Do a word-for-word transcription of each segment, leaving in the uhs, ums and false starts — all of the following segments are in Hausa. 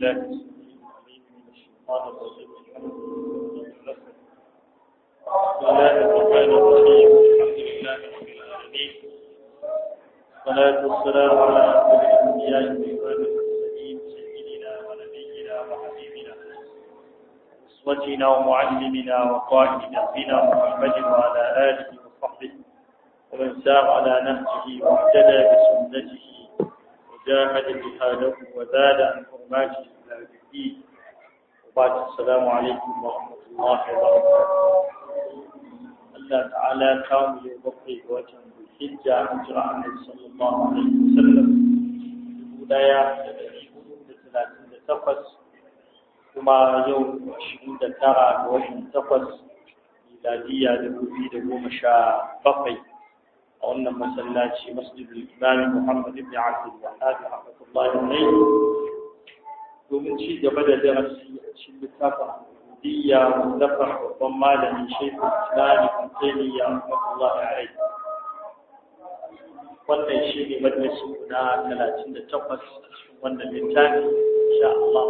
بالله من الشيطان الرجيم بسم الله الرحمن الرحيم الحمد لله رب العالمين والصلاة والسلام على أفضل الأنبياء وإمام المرسلين سيدنا ونبينا وحبيبنا أسوتنا ومعلمنا وقائد دربنا محمد وعلى آله وصحبه ومن سار على نهجه واهتدى بسنته وجاهد جهاده وزاد عن حرماته إلى يوم الدين وبعد السلام عليكم ورحمة الله وبركاته. الله تعالى كان يبقي وجه الحجة أجرى النبي صلى الله عليه وسلم الولاية حدود ثلاثين تقص وما يوم عشرين ترى وعشرين تقص ميلادية لبوفي لبوم شاء بقي أولنا مسلاتي مسجد الإمام محمد بن عبد الوهاب رحمة الله عليه ومن شيء بدأ درسي شيء بتابع دية مدفع وضمالة من شيخ الإسلام ابن تيمية رحمة الله عليه wannan shi ne madrasa na talatin da takwas a cikin wannan littafi insha Allah.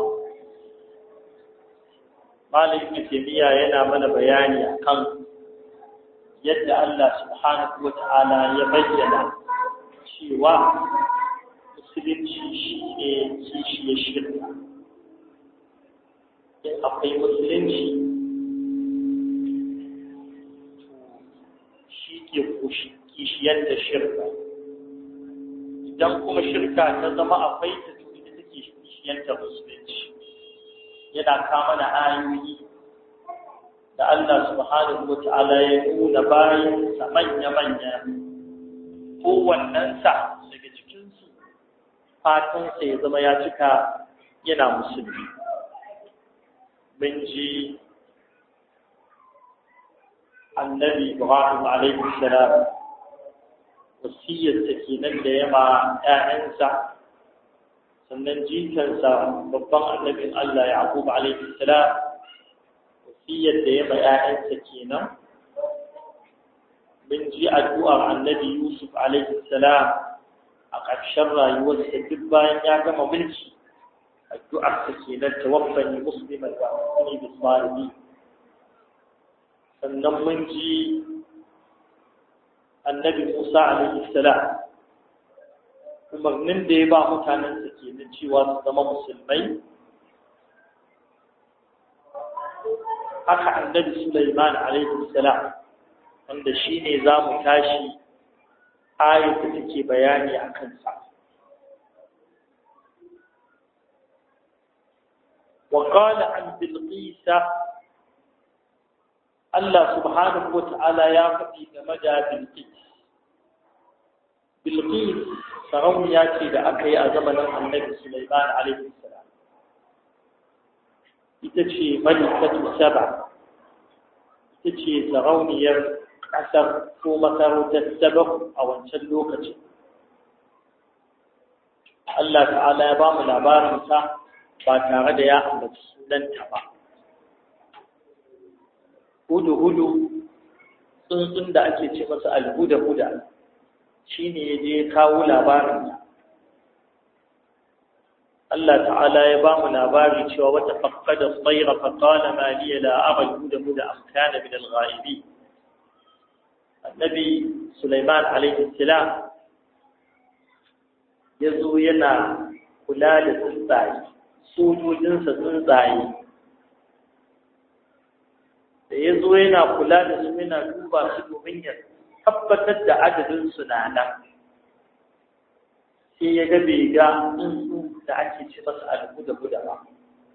Malam Ibn Taymiyyah yana mana bayani akan yadda Allah subhanahu wa ta'ala ya bayyana cewa musulunci shi ne kishiyar shirka. In akwai musulunci shi ke kishiyar da shirka. Idan kuma shirka ta zama akwai ta da take kishiyanta musulunci yana kama da ayoyi da Allah subhanahu wa ta'ala ya nuna bayan sa manya-manya kowannensa daga cikinsu fatansa ya zama ya cika yana musulmi. Mun ji annabi Ibrahim alaihi salam wasiyarsa kenan da yama ‘ya'yansa, sannan jikansa babban annabin Allah Yaqub alaihi salam wasiyar da yama ‘ya'yansa kenan. Mun ji addu'ar annabi Yusuf alaihi salam a ƙarshen rayuwarsa duk bayan ya gama mulki, addu'arsa kenan tawaffani musliman wa alhiqni bis salihin. Sannan mun ji annabi Musa alaihi salam umarnin da ya ba mutanen sa kenan cewa su zama musulmai. Haka annabi Sulaiman alaihi salam wanda shine zamu tashi ayat da take bayani akan sa. Wa qala an Bilqis, Allah subhanahu wa ta'ala ya faɗi game da Bilqis. Bilqis sarauniya ce da aka yi a zamanin Annabi Sulaiman alaihi salam. Ita ce malikatu Saba. Ita ce sarauniyar ƙasar ko masarautar Saba a wancan lokacin. Allah ta'ala ya ba mu labarinsa ba tare da ya ambaci sunanta ba. Hudu-hudu tsuntsun da ake ce masa alhuda-huda shi ne ya je kawo labarin. Allah ta'ala ya ba mu labari cewa wata faqqada tsaira faqala ma liya la ara alhuda-huda am kana min al-ghaibi. Annabi Sulaiman alaihi salam yazo yana kula da tsuntsaye, sojojinsa tsuntsaye da ya zo yana kula da su yana duba su domin ya tabbatar da adadinsu na nan, sai ya ga bai ga tsuntsu da ake ce masa alhuda-huda ba.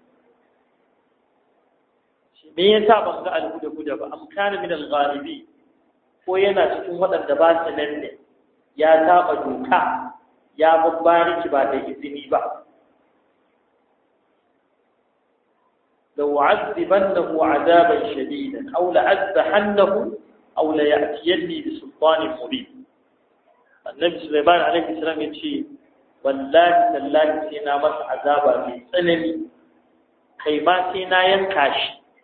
Shi me yasa ban ga alhuda-huda ba? Am kana min al-ghalibi, ko yana cikin waɗanda ba su nan ne, ya taɓa doka, ya babbariki ba da izini ba. لأعذبنه عذابا شديدا أو لأذبحنه أو ليأتيني بسلطان مبين. النبي سليمان عليه السلام يقول والله تالله سينا مس عذابا في سنني كيما سينا ينكاش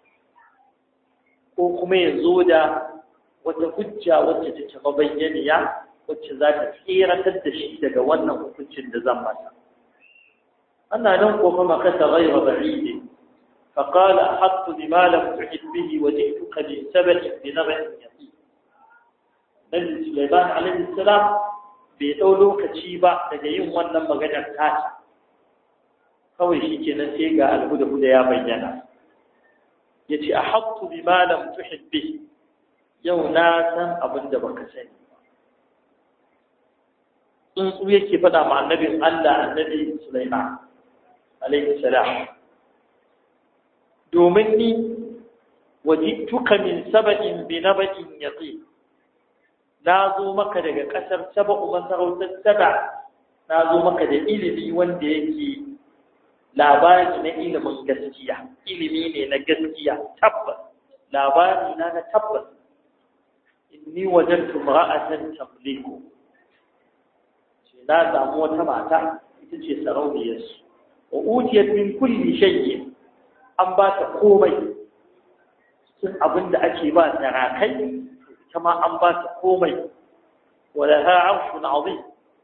ko kuma ya zo da wata hujja wacce take mabayyaniya wacce za ta tsiratar da shi daga wannan hukuncin da zan masa. أنا ننقف مكث غير بعيد فقال أحطت بما لم تحد به وجئتك لسبب بنبأ يقين. نبي سليمان عليه السلام بيدولو كتشيبا تجيهم ونم مغنى تاشا kawai shi kenan sai ga alhuda-huda ya bayyana ya ce a hattu bi malam tuhibbi yau na san abin da baka sani tsuntsu yake faɗa ma annabin Allah annabi Sulaiman alaihi salam domin ni wajituka min saba'in bi naba'in yaqin na zo maka daga ƙasar saba'u masarautar saba na zo maka da ilimi wanda yake labari na ilimin gaskiya ilimi ne na gaskiya tabbas labari na na tabbas inni wajadtu imra'atan tamliku ce na samu wata mata ita ce sarauniyar su wa utiyat min kulli shay'in an ba ta komai cikin abin da ake ba sarakai ita ma an ba ta komai wa laha 'arshun 'azim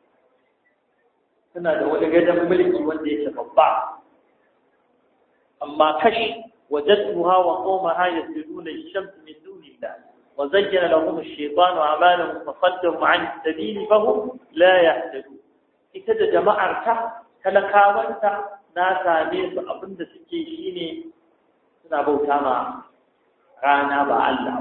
tana da wani gadon mulki wanda yake babba أما كش وجدتها وقومها يسجدون للشمس من دون الله وزين لهم الشيطان أعمالهم فصدهم عن السبيل فهم لا يهتدون إذا جماعة تلقاوانت ناسا نيس أبند سكيشيني سنبو تاما رانا با الله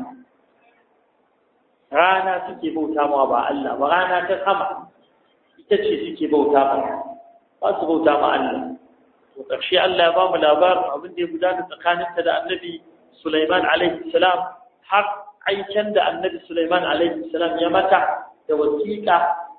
رانا سكي بو تاما با الله ورانا تخمع إذا سكي بو تاما فاسبو تاما الله وقرشي الله بام الأبار ومن دي بدان تقانن تدى النبي سليمان عليه السلام حق أي كان النبي سليمان عليه السلام يمتع توسيكا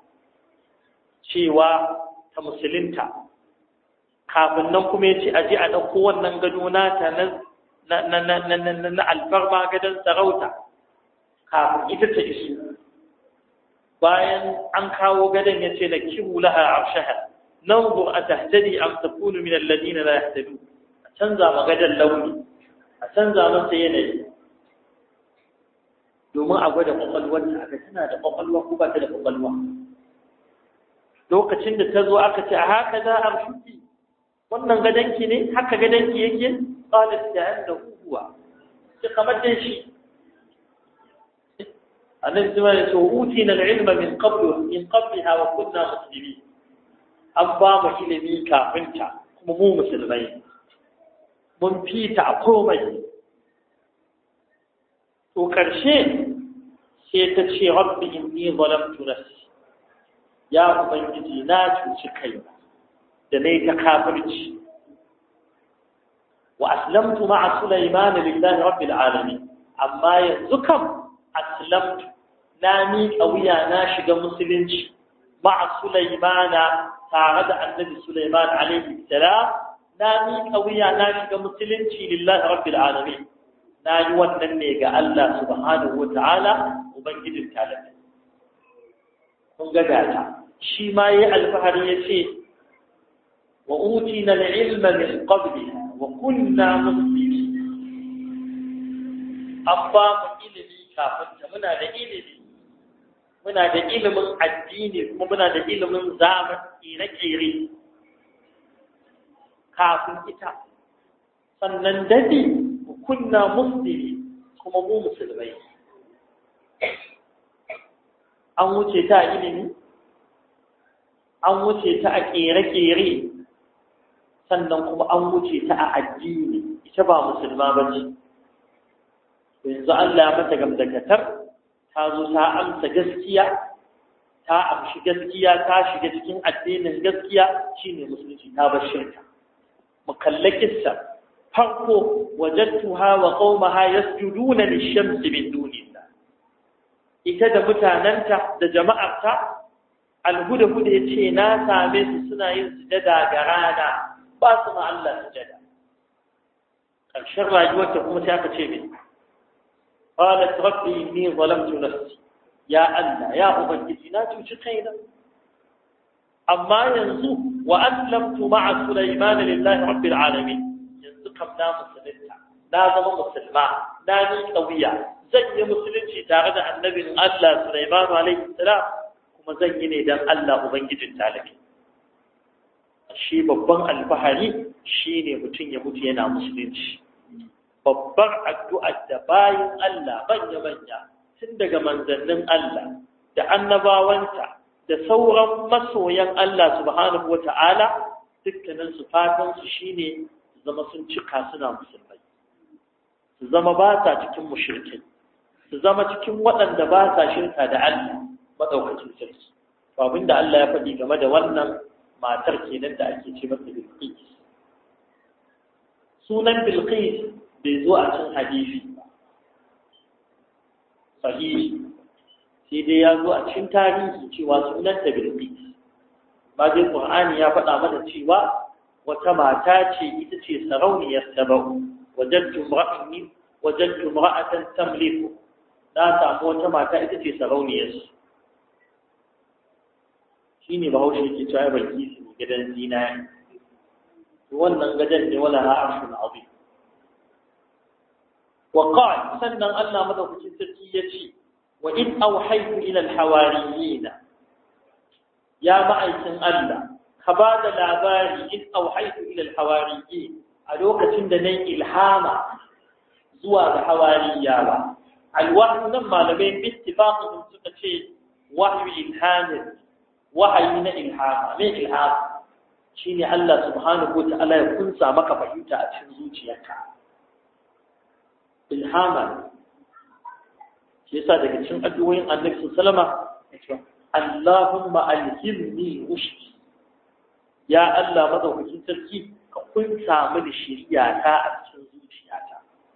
شيوا تمسلمتا kafin nan kuma yace aje a dauko wannan gado nata na na na na na alfarma gadan sarauta kafin ita ta isu bayan an kawo gadan yace na kibu laha arshaha ننظر أتهتدي أم تكون من الذين لا يهتدون أتنزع مغدا اللوني أتنزع من سيني دوما أقول قلوة أكتنا قلوة كوبة قلوة لو كتشند تزوى أكت هكذا أرشدي wannan gadanki ne haka gadanki yake qalat ta'annahu huwa kamar dai shi annabi zuma ya ce utina al-ilma min qablu min qablaha wa kunna muslimin an ba mu ilimi kafin ta kuma mu musulmai mun fita a komai to karshe sai ta ce rabbi inni zalamtu nafsi ya ubangiji na cuci kai da nayi ta kafirci wa aslamtu ma'a sulaiman lillahi rabbil alamin amma yanzu kam aslamtu na mi kauya na shiga musulunci ma'a sulaimana tare da annabi Sulaiman alaihi salam na mi kauya na shiga musulunci lillahi rabbil alamin na yi wannan ne ga Allah subhanahu wataala ubangijin talabi kun ga gata shi ma yayi alfahari yace wa utina al-ilma min qabliha wa kunna muslimin abba mu ilimi kafin muna da ilimi muna da ilimin addini kuma muna da ilimin zamani na kere kafin ita sannan dadi kunna muslimi kuma mu musulmai an wuce ta ilimi an wuce ta a kere-kere sannan kuma an wuce ta a addini ita ba musulma ba ce yanzu Allah ya mata gamdakatar ta zo ta amsa gaskiya ta amshi gaskiya ta shiga cikin addinin gaskiya shine musulunci ta bar shirka mukallakissa farko wajadtuha wa qaumaha yasjuduna lish-shamsi min dunillah ita da mutananta da jama'arta alhuda-huda yace na same su suna yin sujada ga rana ba su ma Allah sujada ƙarshen rayuwarta kuma sai aka ce mai قالت ربي إني ظلمت نفسي يا الله يا أبنجي لا تشقينا أما ينزو وأسلمت مع سليمان لله رب العالمين ينزو كم لا مسلمة لا زم مسلمة لا ني قوية زي مسلمة تاغد عن نبي الله سليمان عليه السلام كما زي ندم الله أبنجي تعالى shi babban alfahari shine mutum ya mutu yana musulunci. Babbar addu'ar da bayin Allah manya-manya tun daga manzannin Allah da annabawanta da sauran masoyan Allah subhanahu wata'ala dukkanin su fatan su shine zama sun cika suna musulmai, su zama ba sa cikin mushrikai, su zama cikin waɗanda ba sa shirka da Allah madaukakin sarki. To abinda Allah ya faɗi game da wannan matar kenan da ake ce mata Bilqis. Sunan Bilqis bai zo a cikin hadisi ba sahihi, sai dai ya zo a cikin tarihi cewa sunanta Bilqis. Ba dai Qur'ani ya faɗa mana cewa wata mata ce ita ce sarauniyar Saba'u, wajadtu imra'atan wajadtu imra'atan tamliku. Na samu wata mata ita ce sarauniyar su. Shine Bahaushe yake cewa Bilqis ne gidan zinari. Wannan gadan ne wala ha'ashun azim. Wa qala sannan Allah madaukakin sarki yace wa in awhaytu ila al-hawariyin ya ma'aikin Allah ka ba da labari in auhaitu ila al-hawariyin a lokacin da nayi ilhama zuwa ga hawariya ba. Al-wahyu nan malamai bittifaqin suka ce wahyu ilhamin, wahayi na ilhama. Me ilhama? Shine Allah subhanahu wa ta'ala ya kunsa maka fahimta a cikin zuciyarka. Ilhama shi yasa daga cikin addu'o'in Annabi sallallahu alaihi wasallam Allahumma alhimni rushdi, ya Allah madaukakin sarki ka kunsa mini shiriyata a cikin zuciyata,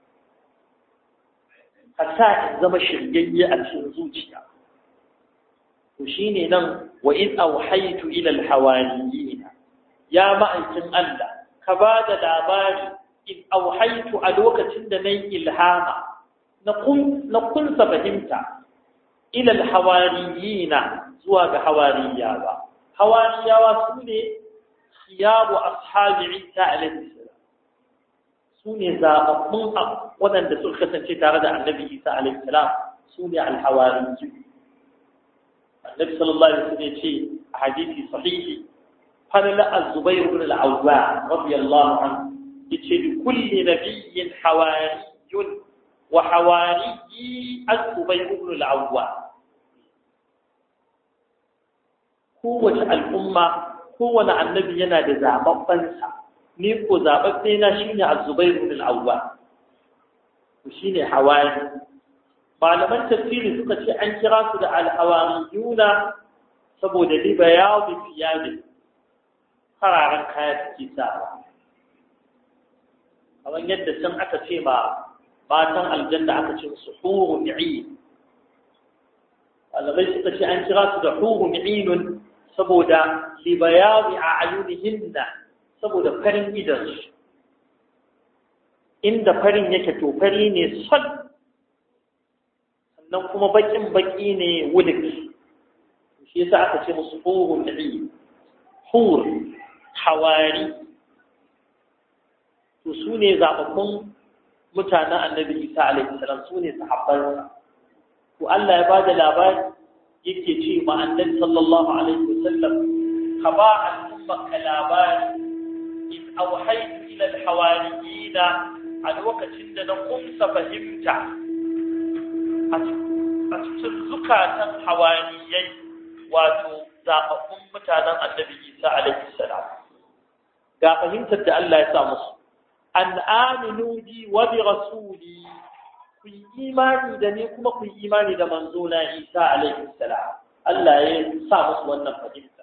ka sa in zama shiryayye a cikin zuciya. To shine nan wa in awhaytu ila alhawariyin, ya ma'aikin Allah ka ba da labari in awhaytu a lokacin da nayi ilhama na kun na kunsa fahimta ila alhawariyina zuwa ga hawariya ba. Hawariyawa su ne khiyaru ashabi Isa alaihi salam, su ne zababbun waɗanda suka kasance tare da Annabi Isa alaihi salam, su ne alhawariyu. Annabi sallallahu alaihi wasallam ya ce a hadisi sahihi falala az-Zubair ibn al-Awwam radiyallahu anhu yace li kulli nabiyyin hawariyun wa hawariyi az-Zubair ibn al-Awwam. Kowace al'umma, kowane annabi yana da zababbansa, ni ko zababbe na shine az-Zubair ibn al-Awwam, to shine hawari. Malaman tafsiri suka ce an kira su da al-hawariyuna saboda libayadu fiyabi, fararen kaya suke sa. Kamar yadda can aka ce ma matan aljanna aka ce musu hurun 'ain. Malamai suka ce an kira su da hurun 'ainun saboda libayadi a'yunihinna, saboda farin idansu. Inda farin yake to fari ne sol, sannan kuma bakin baki ne wulik. Shi yasa aka ce musu hurun 'ain. Hur, hawari, to su ne zaɓaɓɓun mutanen Annabi Isa alaihi salam, su ne sahabbansa. To Allah ya bada labari yake ce ma Annabi sallallahu alaihi wasallam ka ba al'umma ka labari in auhaytu ila al-hawariyina a lokacin da na kumsa fahimta a cikin zukatan hawariyai, wato zaɓaɓɓun mutanen Annabi Isa alaihi salam. Ga fahimtar da Allah ya sa musu, an aminu bi wa bi rasuli, ku yi imani da ni kuma ku yi imani da manzona Isa alaihi salam. Allah ya sa musu wannan fahimta.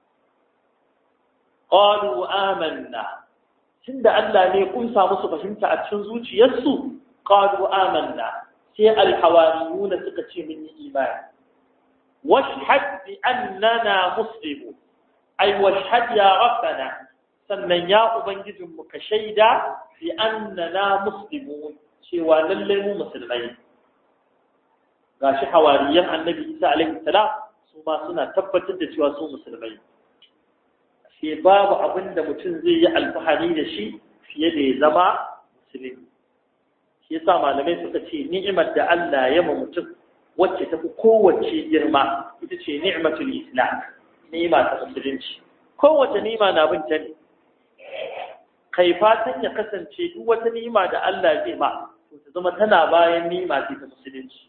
Qalu amanna, tunda Allah ne kun sa musu fahimta a cikin zuciyarsu, qalu amanna, sai alhawariyuna suka ce mun yi imani. Washhad bi annana muslimun, ay washhad ya rabbana, sannan ya ubangijinmu ka shaida bi annana muslimun, cewa lallai mu musulmai. Gashi hawariyan Annabi Isa alaihi salam su ma suna tabbatar da cewa su musulmai. Sai babu abin da mutum zai yi alfahari da shi fiye da ya zama musulmi. Shi yasa malamai suka ce ni'imar da Allah ya ma mutum wacce tafi kowace girma ita ce ni'matul islam, ni'ima ta musulunci. kowace ni'ima na bin ta ne kai fatan ya kasance duk wata ni'ima da Allah zai ma to ta zama tana bayan ni'ima ce ta musulunci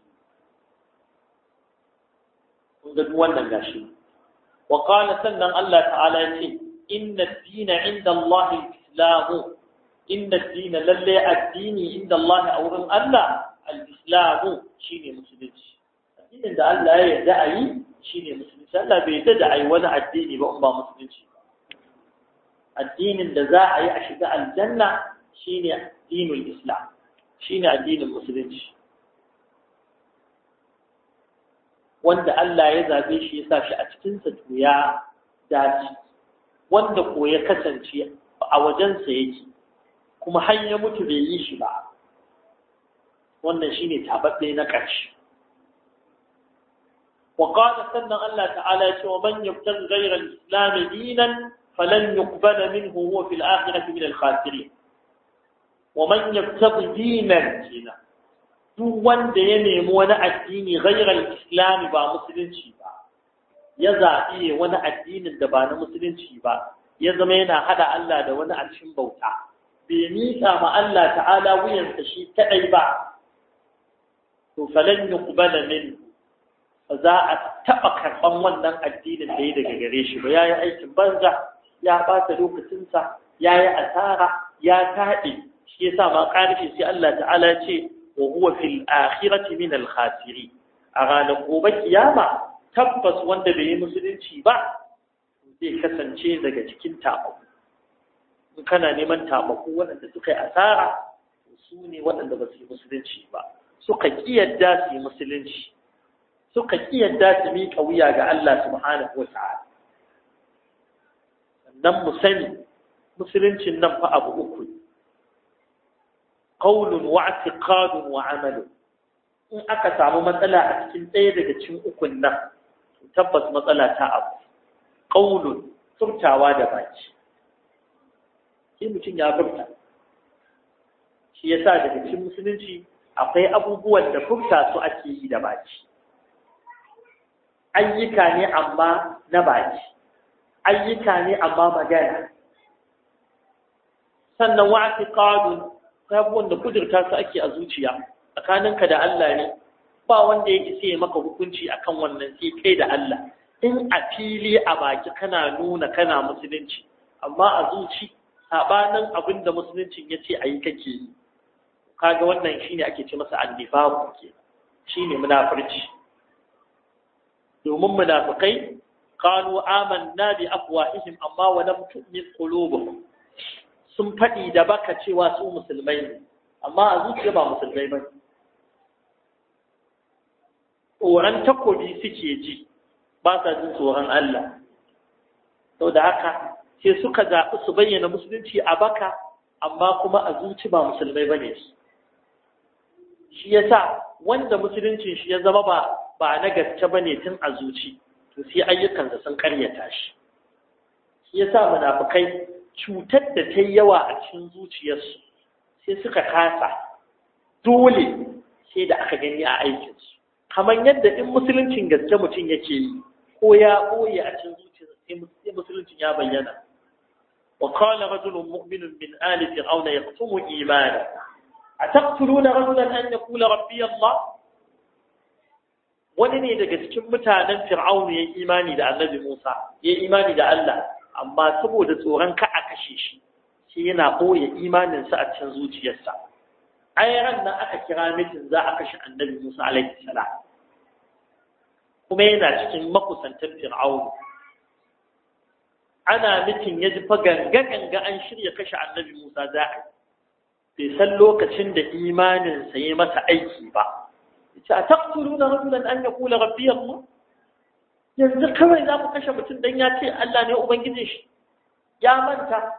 kun ga duk wannan gashi wa qala sannan Allah ta'ala ya ce inna ad-dina 'inda Allah al-islam inna ad-dina lalle addini inda Allah a wurin Allah al-islam shine musulunci addinin da Allah ya yarda a yi shine musulunci Allah bai yarda da ai wani addini ba in ba musulunci addinin da za a yi a shiga aljanna shine dinul islam shine addinin musulunci wanda Allah ya zabe shi ya sa shi a cikin sa to ya dace wanda ko ya kasance a wajensa yake kuma har ya mutu bai yi shi ba wannan shine tababbe na ƙarshe وقال سنة الله تعالى ومن يبتغي غير الإسلام دينا فلن يقبل منه هو في الآخرة من الخاسرين ومن يبتغي دينا دينا دوان ديني مونا الدين غير الإسلام با مسلم شيبا يزعي وانا الدين دبانا مسلم شيبا يزمينا هذا الله دوانا عشان بوتا بميسا ما الله تعالى وينتشي تعيبا فلن يقبل منه za a taɓa karɓan wannan addinin da ya daga gare shi ba ya yi aikin banza ya ɓata lokacinsa ya yi asara ya taɗe shi ya sa ma ƙarfi sai Allah ta'ala ce wa huwa fil akhirati min al khasiri a ranar gobe kiyama tabbas wanda bai yi musulunci ba zai kasance daga cikin tabaku in kana neman tabaku waɗanda suka yi asara su ne waɗanda ba su yi musulunci ba suka kiyarda su yi musulunci suka kiyarda su miƙa wuya ga Allah subhanahu wa ta'ala sannan mu sani musuluncin nan fa abu uku qaulun wa i'tiqadun wa amalun in aka samu matsala a cikin ɗaya daga cikin ukun nan tabbas matsala ta abu qaulun furtawa da baki shi mutum ya furta shi yasa daga cikin musulunci akwai abubuwan da furta su ake yi da baki ayyuka ne amma na baki ayyuka ne amma magana sannan wa'tiqadun abubuwan da kudurta su ake a zuciya tsakaninka da Allah ne ba wanda ya isa ya maka hukunci akan wannan sai kai da Allah in a fili a baki kana nuna kana musulunci amma a zuci sabanin abin da musuluncin yace ayi kake yi kaga wannan shine ake ce masa annifaqu ke shine munafurci domin munafikai qalu amanna bi afwahihim amma wa lam tu'min qulubuhum sun faɗi da baka cewa su musulmai ne amma a zuciya ba musulmai ba tsoron takobi suke ji ba sa jin tsoron Allah sau da haka sai suka zaɓi su bayyana musulunci a baka amma kuma a zuci ba musulmai ba ne su shi ya sa wanda musuluncin shi ya zama ba ba na gaske ba ne tun a zuci to sai ayyukansa sun karyata shi shi ya sa munafukai cutar da ta yi yawa a cikin zuciyarsu sai suka kasa dole sai da aka gani a aikinsu kamar yadda in musuluncin gaske mutum yake yi ko ya ɓoye a cikin zuciyarsa sai musuluncin ya bayyana wa qala rajulun mu'minun min ali fir'auna yaqtumu imana ataqtuluna rajulan an yaqula rabbi Allah wani ne daga cikin mutanen fir'auna ya imani da annabi Musa ya imani da Allah amma saboda tsoron ka a kashe shi shi yana boye imaninsa a cikin zuciyarsa ai ran nan aka kira mitin za a kashe annabi Musa alaihi salam kuma yana cikin makusantan fir'auna ana mitin ya ji fa ganga ganga an shirya kashe annabi Musa za a bai san lokacin da imaninsa ya masa aiki ba yace ataqtuluna rajulan an yaqula rabbi Allah yanzu kawai za ku kashe mutum dan ya ce Allah ne ubangijin shi ya manta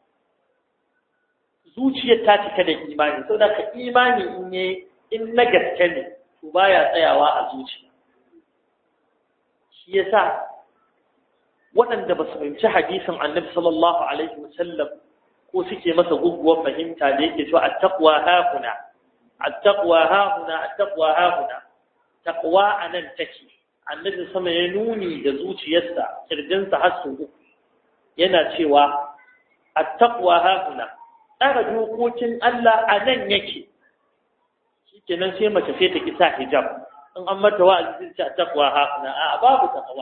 zuciyar ta cika da imani saboda ka imani in ne in na gaske ne to baya tsayawa a zuciya shi yasa waɗanda ba su fahimci hadisin Annabi sallallahu alaihi wasallam ko suke masa guguwar fahimta da yake cewa at-taqwa hahuna at-taqwa hahuna at-taqwa hahuna taqwa anan take annabi sama ya nuni da zuciyarsa kirjinsa har su uku yana cewa at-taqwa hahuna tsara dokokin Allah a nan yake shikenan sai mace sai ta kisa hijab in an mata wa'azi sai at-taqwa hahuna a babu taqwa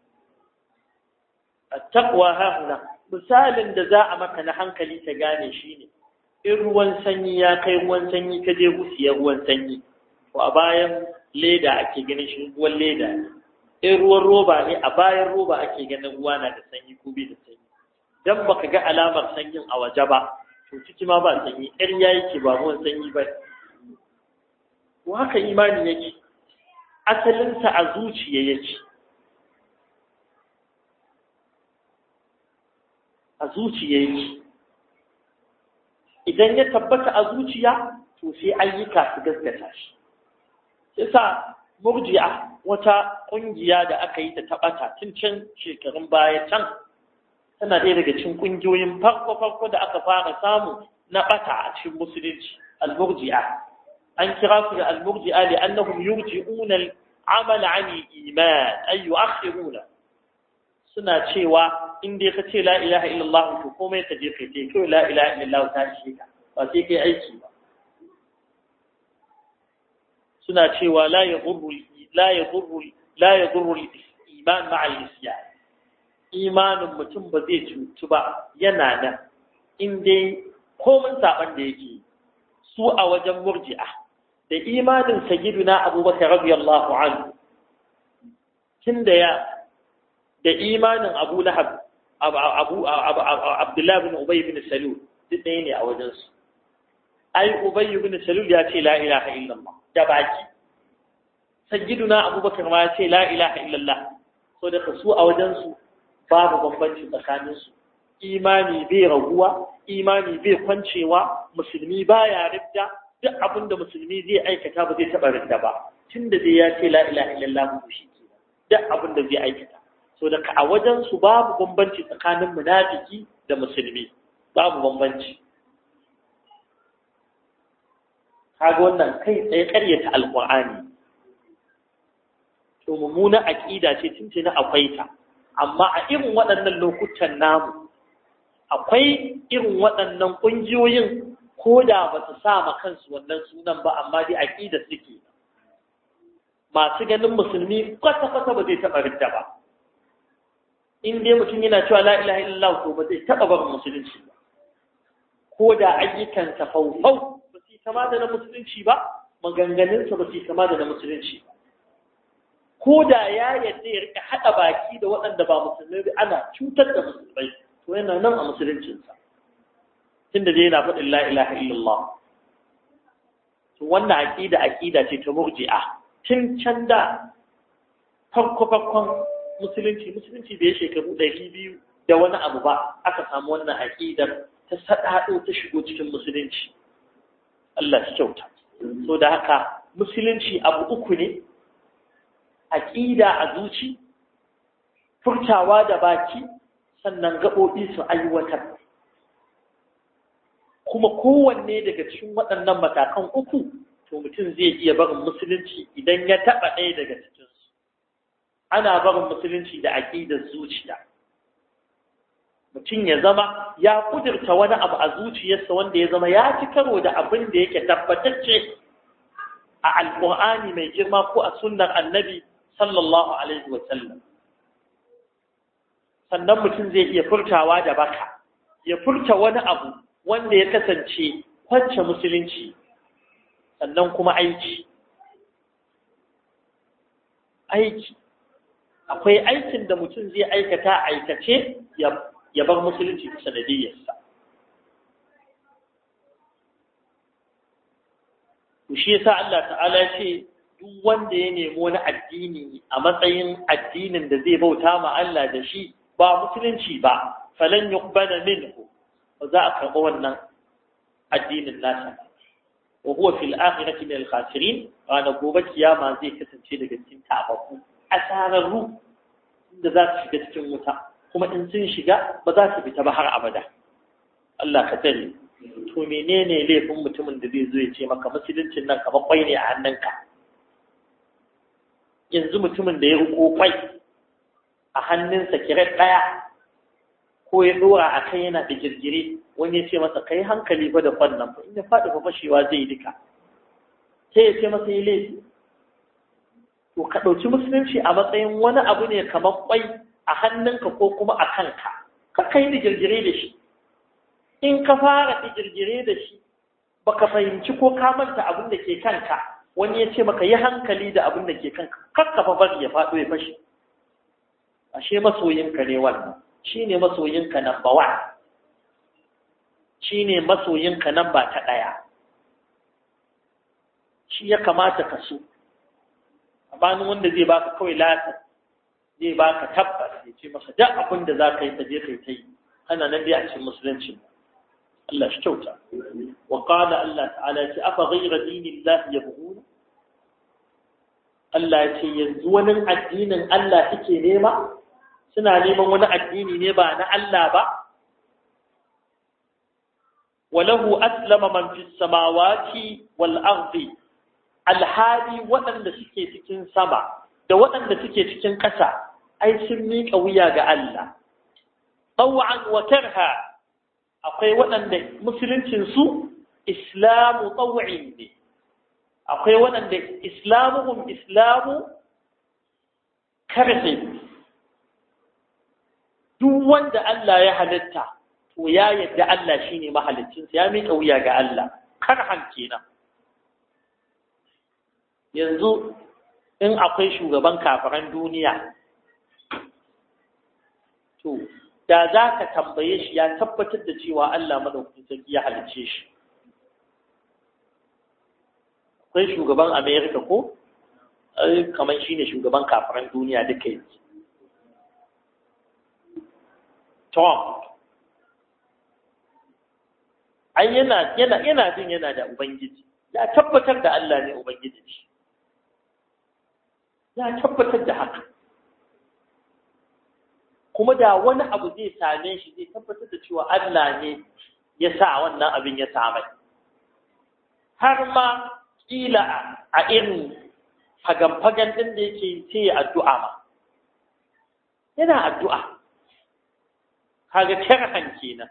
at-taqwa hahuna misalin da za a maka na hankali ta gane shine in ruwan sanyi ya kai ruwan sanyi ka je gusiyar ruwan sanyi to a bayan leda ake ganin shi ruwan leda in ruwan roba ne a bayan roba ake ganin ruwa na da sanyi ko bai da sanyi dan baka ga alamar sanyin a waje ba to ciki ma ba sanyi ƙarya yake ba ruwan sanyi ba ko haka imani yake asalinsa a zuciya yake a zuciya yake idan ya tabbata a zuciya to sai ayyuka su gaskata shi yasa murji'a wata kungiya da aka yi ta tabata tun can shekarun baya can tana ɗaya daga cikin kungiyoyin farko farko da aka fara samu na bata a cikin musulunci al-murji'a an kira su da al-murji'a li'annahum yurji'una al-amala 'an al-iman ay yu'akhiruna suna cewa in dai ka ce la ilaha illallah to komai ka je kai ce kai la ilaha illallah ta shi ka ba sai kai aiki ba suna cewa la yadurru la yadurru la yadurru al-iman ma'a al-isyan imanin mutum ba zai cutu ba yana nan in dai komai saban da yake su a wajen murji'a da imanin sayyiduna abubakar radiyallahu anhu tunda ya da imanin Abu Lahab Abu Abdullah bin Ubay bin Salul duk ɗaya ne a wajensu ai Ubay bin Salul ya ce la ilaha illallah da baki sayyiduna Abubakar ma ya ce la ilaha illallah so da su a wajensu babu bambanci tsakanin su imani bai raguwa imani bai kwancewa musulmi baya ridda duk abinda musulmi zai aikata ba zai taba ridda ba tunda dai ya ce la ilaha illallah shi ke duk abinda zai aikata so da a wajen su babu bambanci tsakanin munafiki da musulmi babu bambanci kaga wannan kai tsaye ƙaryata alqur'ani to mummuna aqida ce tuntuna akwai ta amma a irin waɗannan lokutan namu akwai irin waɗannan ƙungiyoyin ko da ba su sa ma kansu wannan sunan ba amma dai aqida suke masu ganin musulmi kwata-kwata ba zai taɓa ridda ba in dai mutum yana cewa la ilaha illallah to ba zai taɓa barin musulunci ba ko da ayyukansa faufau ba su kama da na musulunci ba maganganunsa ba su kama da na musulunci ba ko da ya yadda ya rika haɗa baki da waɗanda ba musulmai ba ana cutar da musulmai to yana nan a musuluncinsa tunda dai yana faɗin la ilaha illallah to wannan aqida aqida ce ta murji'a tun can da farko farkon musulunci musulunci bai shekaru ɗari biyu da wani abu ba aka samu wannan aƙidar ta saɗaɗo ta shigo cikin musulunci Allah shi kyauta so da haka musulunci abu uku ne aƙida a zuci furtawa da baki sannan gaɓoɓi su aiwatar kuma kowanne daga cikin waɗannan matakan uku to mutum zai iya barin musulunci idan ya taɓa ɗaya daga cikin ana barin musulunci da aƙidar zuciya mutum ya zama ya kudurta wani abu a zuciyarsa wanda ya zama ya ci karo da abin da yake tabbatacce a alƙur'ani mai girma ko a sunnar annabi sallallahu alaihi wa sallam sannan mutum zai iya furtawa da baka ya furta wani abu wanda ya kasance kwance musulunci sannan kuma aiki aiki akwai aikin da mutum zai aikata aikace ya bar musulunci da sanadiyyarsa. Ku shi yasa Allah ta'ala ce duk wanda ya nemi wani addini a matsayin addinin da zai bauta ma Allah da shi ba musulunci ba falan yuqbala minhu ba za a karɓi wannan addinin nasa wa huwa fil akhirati min al khasirin ranar gobe kiyama zai kasance daga cikin tabaku asararru da za su shiga cikin wuta kuma in sun shiga ba za su fita ba har abada Allah ka tsare to menene laifin mutumin da zai zo ya ce maka musuluncin nan kamar kwai ne a hannunka yanzu mutumin da ya riko kwai a hannunsa kiret daya ko ya dora a kai yana da girgire wani ya ce masa kai hankali ba da kwannan fa in ya faɗi fa fashewa zai duka sai ya ce masa yi laifi to ka ɗauki musulunci a matsayin wani abu ne kamar kwai a hannunka ko kuma a kanka ka kai da girgire da shi in ka fara da girgire da shi baka fahimci ko ka manta abin da ke kanka wani ya ce maka yi hankali da abin da ke kanka kakka fa bari ya faɗo ya fashe ashe masoyinka ne wannan shine masoyinka number one shine masoyinka number ta ɗaya shi ya kamata ka so abanin wanda zai baka kawai lafiya zai baka tabbas ya ce masa duk abin da za ka yi ta je kai ta yi ana nan dai a cikin musulunci Allah shi kyauta wa qala Allah ta'ala ce afa ghayra dinillahi yabghun Allah ya ce yanzu wani addinin Allah suke nema suna neman wani addini ne ba na Allah ba walahu aslama man fis samawati wal ardi alhali waɗanda suke cikin sama da waɗanda suke cikin ƙasa ai sun miƙa wuya ga Allah taw'an wa karha akwai waɗanda musuluncinsu islamu taw'in ne akwai waɗanda islamuhum islamu karhin duk wanda Allah ya halitta to ya yadda Allah shine mahaliccinsa ya miƙa wuya ga Allah karhan kenan yanzu in akwai shugaban kafiran duniya to da za ka tambaye shi ya tabbatar da cewa Allah madaukakin sarki ya halicce shi akwai shugaban America ko kamar shine shugaban kafiran duniya duka yanzu Trump ai yana yana yana jin yana da ubangiji ya tabbatar da Allah ne ubangiji shi ya tabbatar da haka kuma da wani abu zai same shi zai tabbatar da cewa Allah ne ya sa wannan abin ya samai har ma kila a irin fagan-fagan din da yake sai ya addu'a ma yana addu'a kaga karhan kenan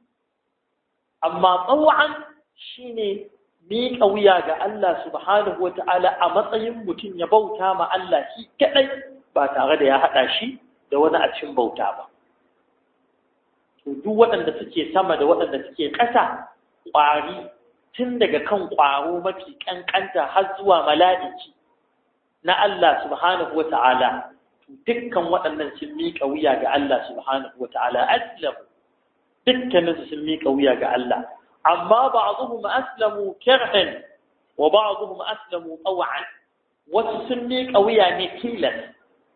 amma tsawon shine miƙa wuya ga Allah subhanahu wa ta'ala a matsayin mutum ya bauta ma Allah shi kaɗai ba tare da ya haɗa shi da wani a cikin bauta ba. To duk waɗanda suke sama da waɗanda suke ƙasa ƙwari tun daga kan ƙwaro mafi ƙanƙanta har zuwa mala'iki na Allah subhanahu wa ta'ala dukkan waɗannan sun miƙa wuya ga Allah subhanahu wa ta'ala aslamu dukkaninsu sun miƙa wuya ga Allah amma ba'dhum aslamu karhan wa ba'dhum aslamu taw'an wasu sun miƙa wuya ne tilas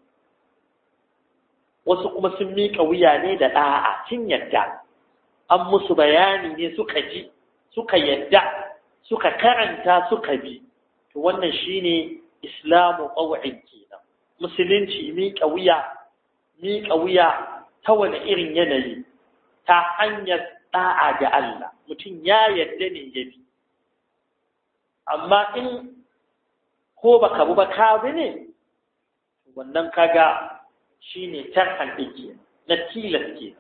wasu kuma sun miƙa wuya ne da da'a cin yadda an musu bayani ne suka ji suka yadda suka karanta suka bi to wannan shine islamu taw'in kenan musulunci miƙa wuya miƙa wuya ta wani irin yanayi ta hanyar da'a ga Allah mutum ya yarda ne ya bi amma in ko baka bu ba ka bi ne wannan kaga shine tarhan dake na tilas ke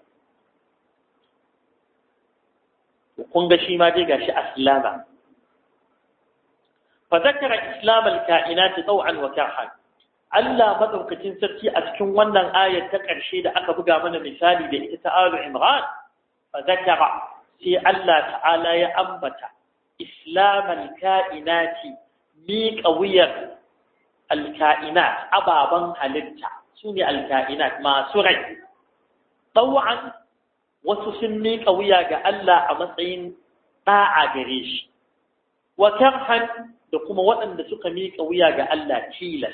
kun ga shi ma dai gashi aslama fa zakara islam al-kainat taw'an wa karhan Allah madaukakin sarki a cikin wannan ayar ta ƙarshe da aka buga mana misali da ita ta Alu Imran fa zakara sai Allah ta'ala ya ambata islam al-kainati miƙa wuyar al-kainat ababan halitta sune al-kainat masu rai taw'an wasu sun miƙa wuya ga Allah a matsayin da'a gare shi wa karhan da kuma waɗanda suka miƙa wuya ga Allah tilas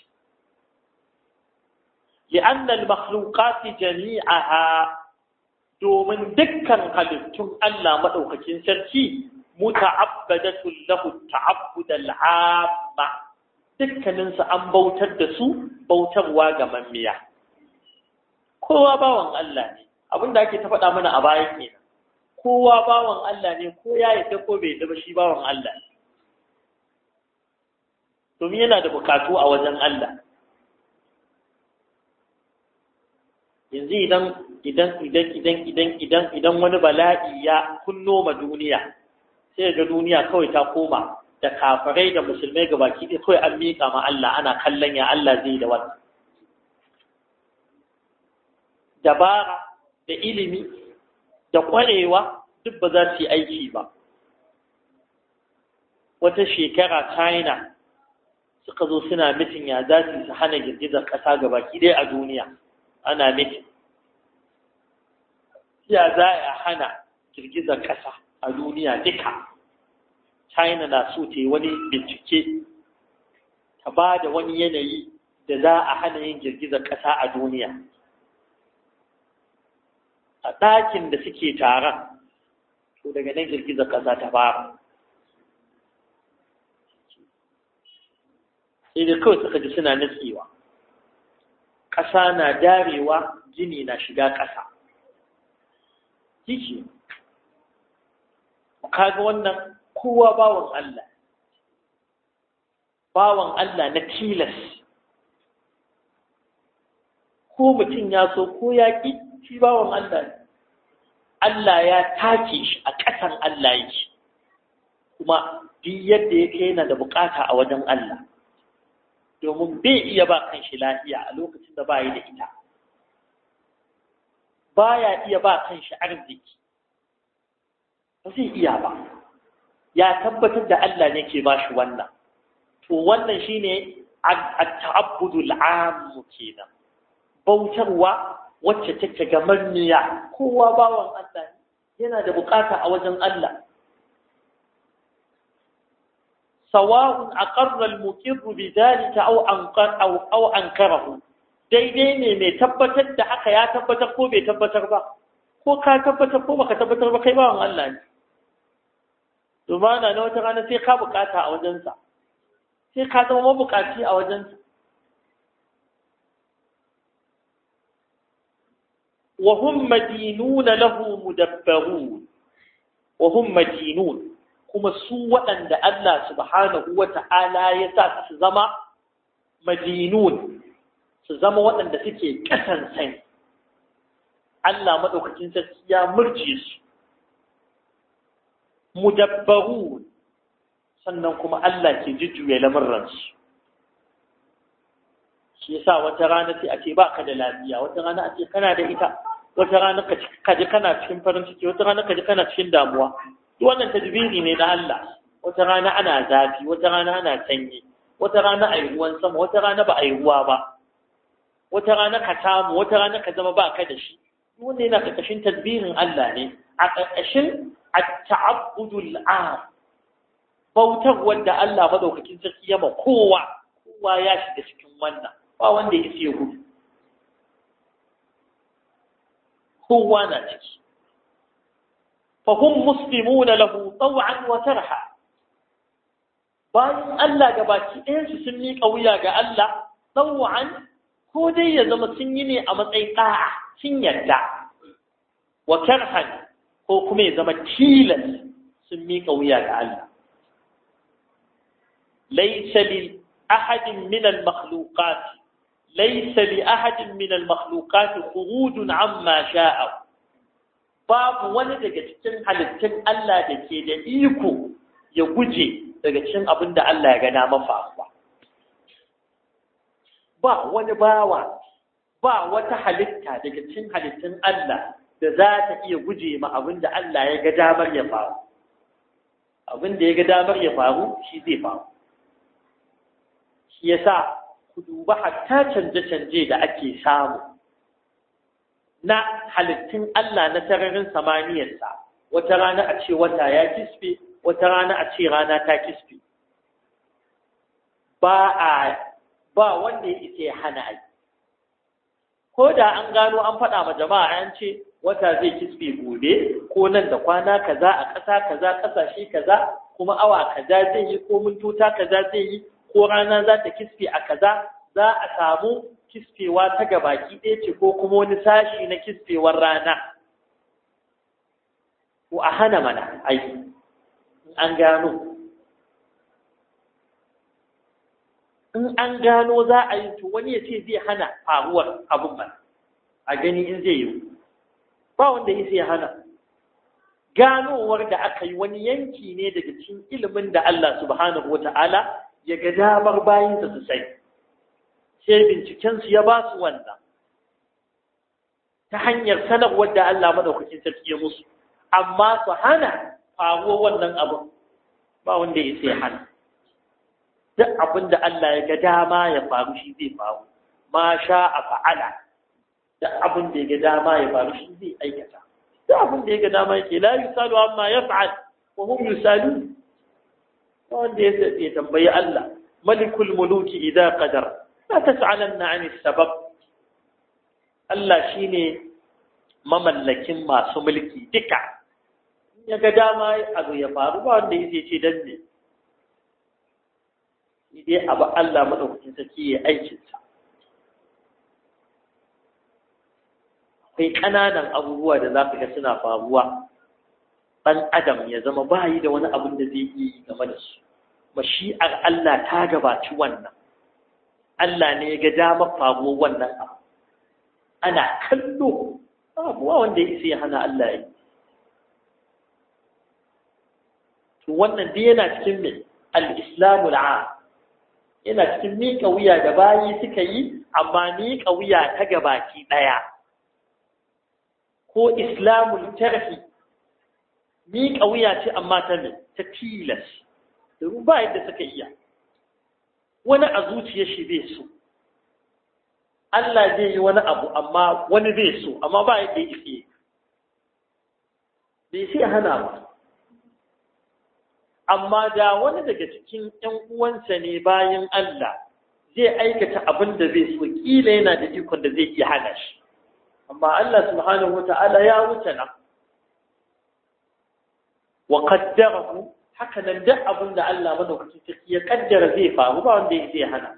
لأن المخلوقات جميعها دومن دكان halittun Allah madaukakin sarki muta'abbadatun lahu ta'abbud al'amma dukkanin su an bautar da su bautarwa ga mammiya kowa bawan Allah ne abinda ake ta faɗa mana a baya kenan kowa bawan Allah ne ko ya yadda ko bai yadda ba shi bawan Allah ne domin yana da bukatu a wajen Allah yanzu idan idan idan idan idan idan idan wani bala'i ya kunno ma duniya sai ga duniya kawai ta koma da kafirai da musulmai gabaki ɗaya kawai an miƙa ma Allah ana kallon ya Allah zai da wannan dabara da ilimi da ƙwarewa duk ba za su yi aiki ba. Wata shekara China suka zo suna mitin ya za su hana girgizar ƙasa gabaki ɗaya a duniya ana mitin ya za a hana girgizar ƙasa a duniya duka. China na so ta yi wani bincike ta ba da wani yanayi da za a hana yin girgizar ƙasa a duniya. A ɗakin da suke taron, to daga nan girgizar ƙasa ta fara. Sai da kawai suka ji suna nutsewa. Ƙasa na darewa, gini na shiga ƙasa. Jiki, kaga wannan kowa bawan Allah. Bawan Allah na tilas. Ko mutum ya so ko ya ƙi, shi bawan Allah ne. Allah ya take shi a ƙasan Allah yake. Kuma duk yadda yake yana da bukata a wajen Allah. Domin bai iya ba kanshi lafiya a lokacin da bai da ita. Baya iya ba kanshi arziki. Ba zai iya ba. Ya tabbatar da Allah ne ke ba shi wannan. To wannan shine at-ta'abbudul 'am kenan. Bautarwa wacce take gamanniya, kowa bawan Allah yana da bukata a wajen Allah. Sawa'un aqarra al-muqirr bidhalika aw anqar aw aw ankarahu. Daidai ne mai tabbatar da haka ya tabbatar ko bai tabbatar ba. Ko ka tabbatar ko baka tabbatar ba kai bawan Allah ne. Dumana na wata rana sai ka bukata a wajensa. Sai ka zama mabukaci a wajensa. وهم مدينون له مدبرون وهم مدينون kuma su waɗanda Allah subhanahu wa ta'ala ya sa su zama madinun su zama waɗanda suke ƙasan sani Allah maɗaukacin sarki ya murje su mudabbarun sannan kuma Allah ke jujjuya lamurransu shi yasa wata rana sai a ce ba ka da lafiya wata rana a ce kana da ita wata rana ka ji kana cikin farin ciki wata rana ka ji kana cikin damuwa duk wannan tadbiri ne na Allah wata rana ana zafi wata rana ana sanyi wata rana ayi ruwan sama wata rana ba ayi ruwa ba wata rana ka samu wata rana ka zama ba ka da shi wannan yana karkashin tadbirin Allah ne a karkashin at-ta'abbudul 'am bautar wanda Allah madaukakin sarki ya ma kowa kowa ya shiga cikin wannan ba wanda ya ce gudu kowa na ciki fahim muslimuna lahu taw'an wa tarha bayan Allah gabaki ɗayansu sun miƙa wuya ga Allah taw'an ko dai ya zama sun yi ne a matsayin ɗa'a sun yarda wa karhan ko kuma ya zama tilas sun miƙa wuya ga Allah laysa li ahadin min al-makhluqat ليس لأحد من المخلوقات خروج عما شاء babu wani daga cikin halittun Allah da ke da iko ya guje daga cikin abin da Allah ya ga dama faruwa ba wani bawa ba wata halitta daga cikin halittun Allah da za ta iya guje ma abin da Allah ya ga damar ya faru abin da ya ga damar ya faru shi zai faru shi yasa ku duba hatta canje-canje da ake samu na halittun Allah na sararin samaniyarsa wata rana a ce wata ya kisfe wata rana a ce rana ta kisfe ba a ba wanda ya isa ya hana ai ko da an gano an faɗa ma jama'a an ce wata zai kisfe gobe ko nan da kwana kaza a ƙasa kaza ƙasashe kaza kuma awa kaza zai yi ko mintota kaza zai yi ko rana za ta kisfe a kaza za a samu kisfewa ta gabaki ɗaya ce ko kuma wani sashi na kisfewar rana ko a hana mana aiki in an gano in an gano za a yi to wani ya ce zai hana faruwar abun ba a gani in zai yi ba wanda ya sai hana ganowar da aka yi wani yanki ne daga cikin ilimin da Allah subhanahu wata'ala ya ga damar bayinsa su sai sai binciken su ya ba su wannan ta hanyar sanarwar da Allah madaukakin sarki ya musu amma su hana faruwar wannan abu ba wanda ya sai hana duk abin da Allah ya ga dama ya faru shi zai faru ma sha a fa'ala duk abin da ya ga dama ya faru shi zai aikata duk abin da ya ga dama yake la yusalu amma yaf'al wa hum yusalun wanda ya tambayi Allah malikul muluki idza qadar la tas'alanna 'an as-sabab Allah shine mamallakin masu mulki duka ya ga dama abu ya faru ba wanda yake ce dan ne idai abu Allah madaukakin sarki ya aikin sa akwai kananan abubuwa da za ka ga suna faruwa ɗan adam ya zama bayi da wani abin da zai yi game da su mashi'ar Allah ta gabaci wannan Allah ne ya ga damar faruwar wannan abu ana kallo abuwa wanda ya isa ya hana Allah ya yi to wannan dai yana cikin mai al-islamu al-'am yana cikin miƙa wuya da bayi suka yi amma miƙa wuya ta gabaki ɗaya ko islamul tarhi miƙa wuya ce amma ta ne ta tilas domin ba yadda suka iya wani a zuciyar shi bai so Allah zai yi wani abu amma wani bai so amma ba yadda ya fiye bai sai hana ba amma da wani daga cikin ƴan uwansa ne bayan Allah zai aikata abin da bai so kila yana da ikon da zai iya hana shi amma Allah subhanahu wata'ala ya wuce nan wa qaddarahu haka nan duk abin da Allah madaukakin sarki ya kaddara zai faru ba wanda zai hana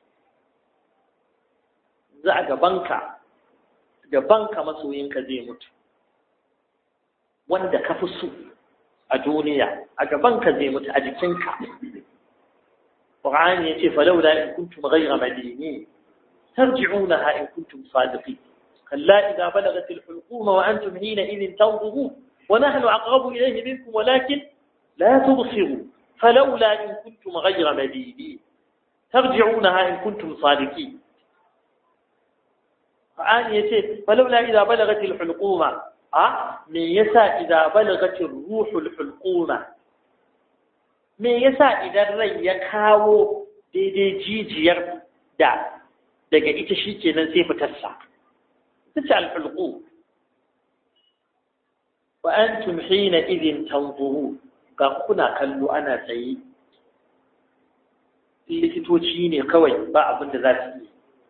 za a gabanka gabanka masoyinka zai mutu wanda ka fi so a duniya a gabanka zai mutu a jikinka Qur'ani yace falawla in kuntum ghayra madinin tarji'unaha in kuntum sadiqin كلا إذا بلغت الحلقوم وأنتم حينئذ تنظرون ونحن أقرب إليه منكم ولكن لا تبصرون فلولا إن كنتم غير مدينين ترجعونها إن كنتم صادقين فآن يتي فلولا إذا بلغت الحلقوم أه؟ من يسا إذا بلغت الروح الحلقوم من يسا إذا الرأي يكاو دي دي جيجير دا daga ita shi kenan sai fitarsa تسع الحلقوم وأنتم حينئذ تنظرون كنا كلوا أنا سيد اللي تتوجيني قوي بعض من ذاتي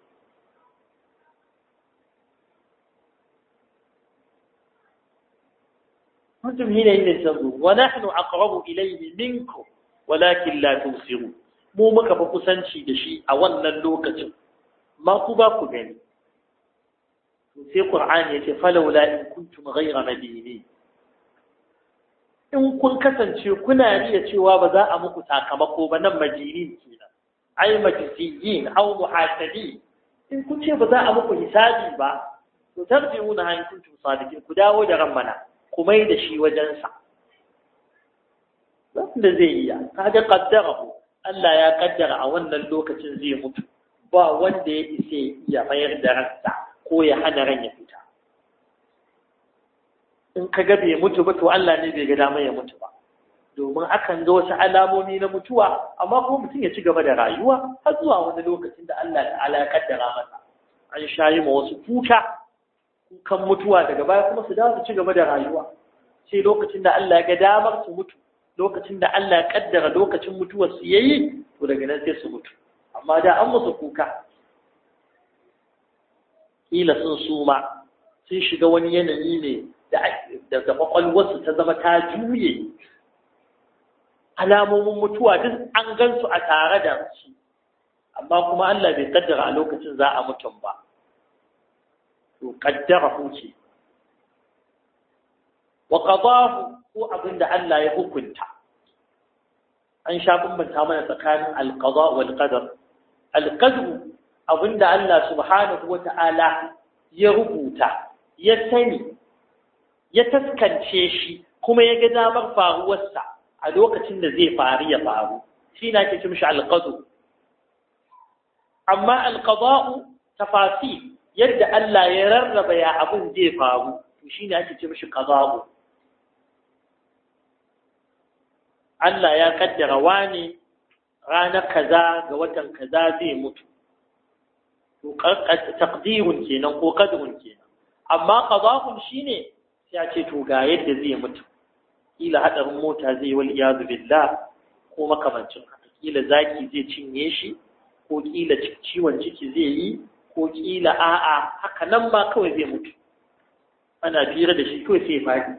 أنتم حينئذ تنظرون ونحن أقرب إليه منكم ولكن لا تبصرون مو مكا بقسنشي دشي أولا اللوكة ما قباكم يعني sai Qur'ani yace falawla in kuntum ghayra madinin in kun kasance kuna riya cewa ba za a muku sakamako ba nan majinin kenan ai majisiyin aw muhasabi in kun ce ba za a muku hisabi ba to tarjiuna in kuntum sadiqin ku dawo da ran mana ku mai da shi wajen sa wanda zai iya kaga qaddarahu Allah ya kaddara a wannan lokacin zai mutu ba wanda ya ise ya mayar da ransa ko ya hana ran ya fita in ka ga bai mutu ba to Allah ne bai ga dama ya mutu ba domin akan ga wasu alamomi na mutuwa amma kuma mutum ya ci gaba da rayuwa har zuwa wani lokacin da Allah ta'ala ya kaddara masa an shayi ma wasu kuka kukan mutuwa daga baya kuma su dawo su ci gaba da rayuwa sai lokacin da Allah ya ga damar su mutu lokacin da Allah ya kaddara lokacin mutuwar su yayi to daga nan sai su mutu amma da an musu kuka kila sun suma sun shiga wani yanayi ne da da kwakwalwarsu ta zama ta juye alamomin mutuwa duk an gansu a tare da su amma kuma Allah bai kaddara a lokacin za a mutum ba to kaddara huce wa qadahu ko abinda Allah ya hukunta an sha bambanta mana tsakanin al-qada wal qadar al-qadr abinda Allah subhanahu wata'ala ya rubuta ya sani ya taskance shi kuma ya ga damar faruwarsa a lokacin da zai faru ya faru shi na ke cimshi alƙadu. Amma alƙada'u tafasi yadda Allah ya rarraba ya abin zai faru to shi ne ake cimshi ƙada'u. Allah ya kaddara wani ranar kaza ga watan kaza zai mutu. To taqdirun kenan ko qadrun kenan. Amma qada'un shine sai a ce to ga yadda zai mutu. Kila hadarin mota zai wal iyadu billah ko makamancin haka. Kila zaki zai cinye shi ko kila ciwon ciki zai yi ko kila a'a haka nan ma kawai zai mutu. Ana fira da shi kawai sai ya fadi.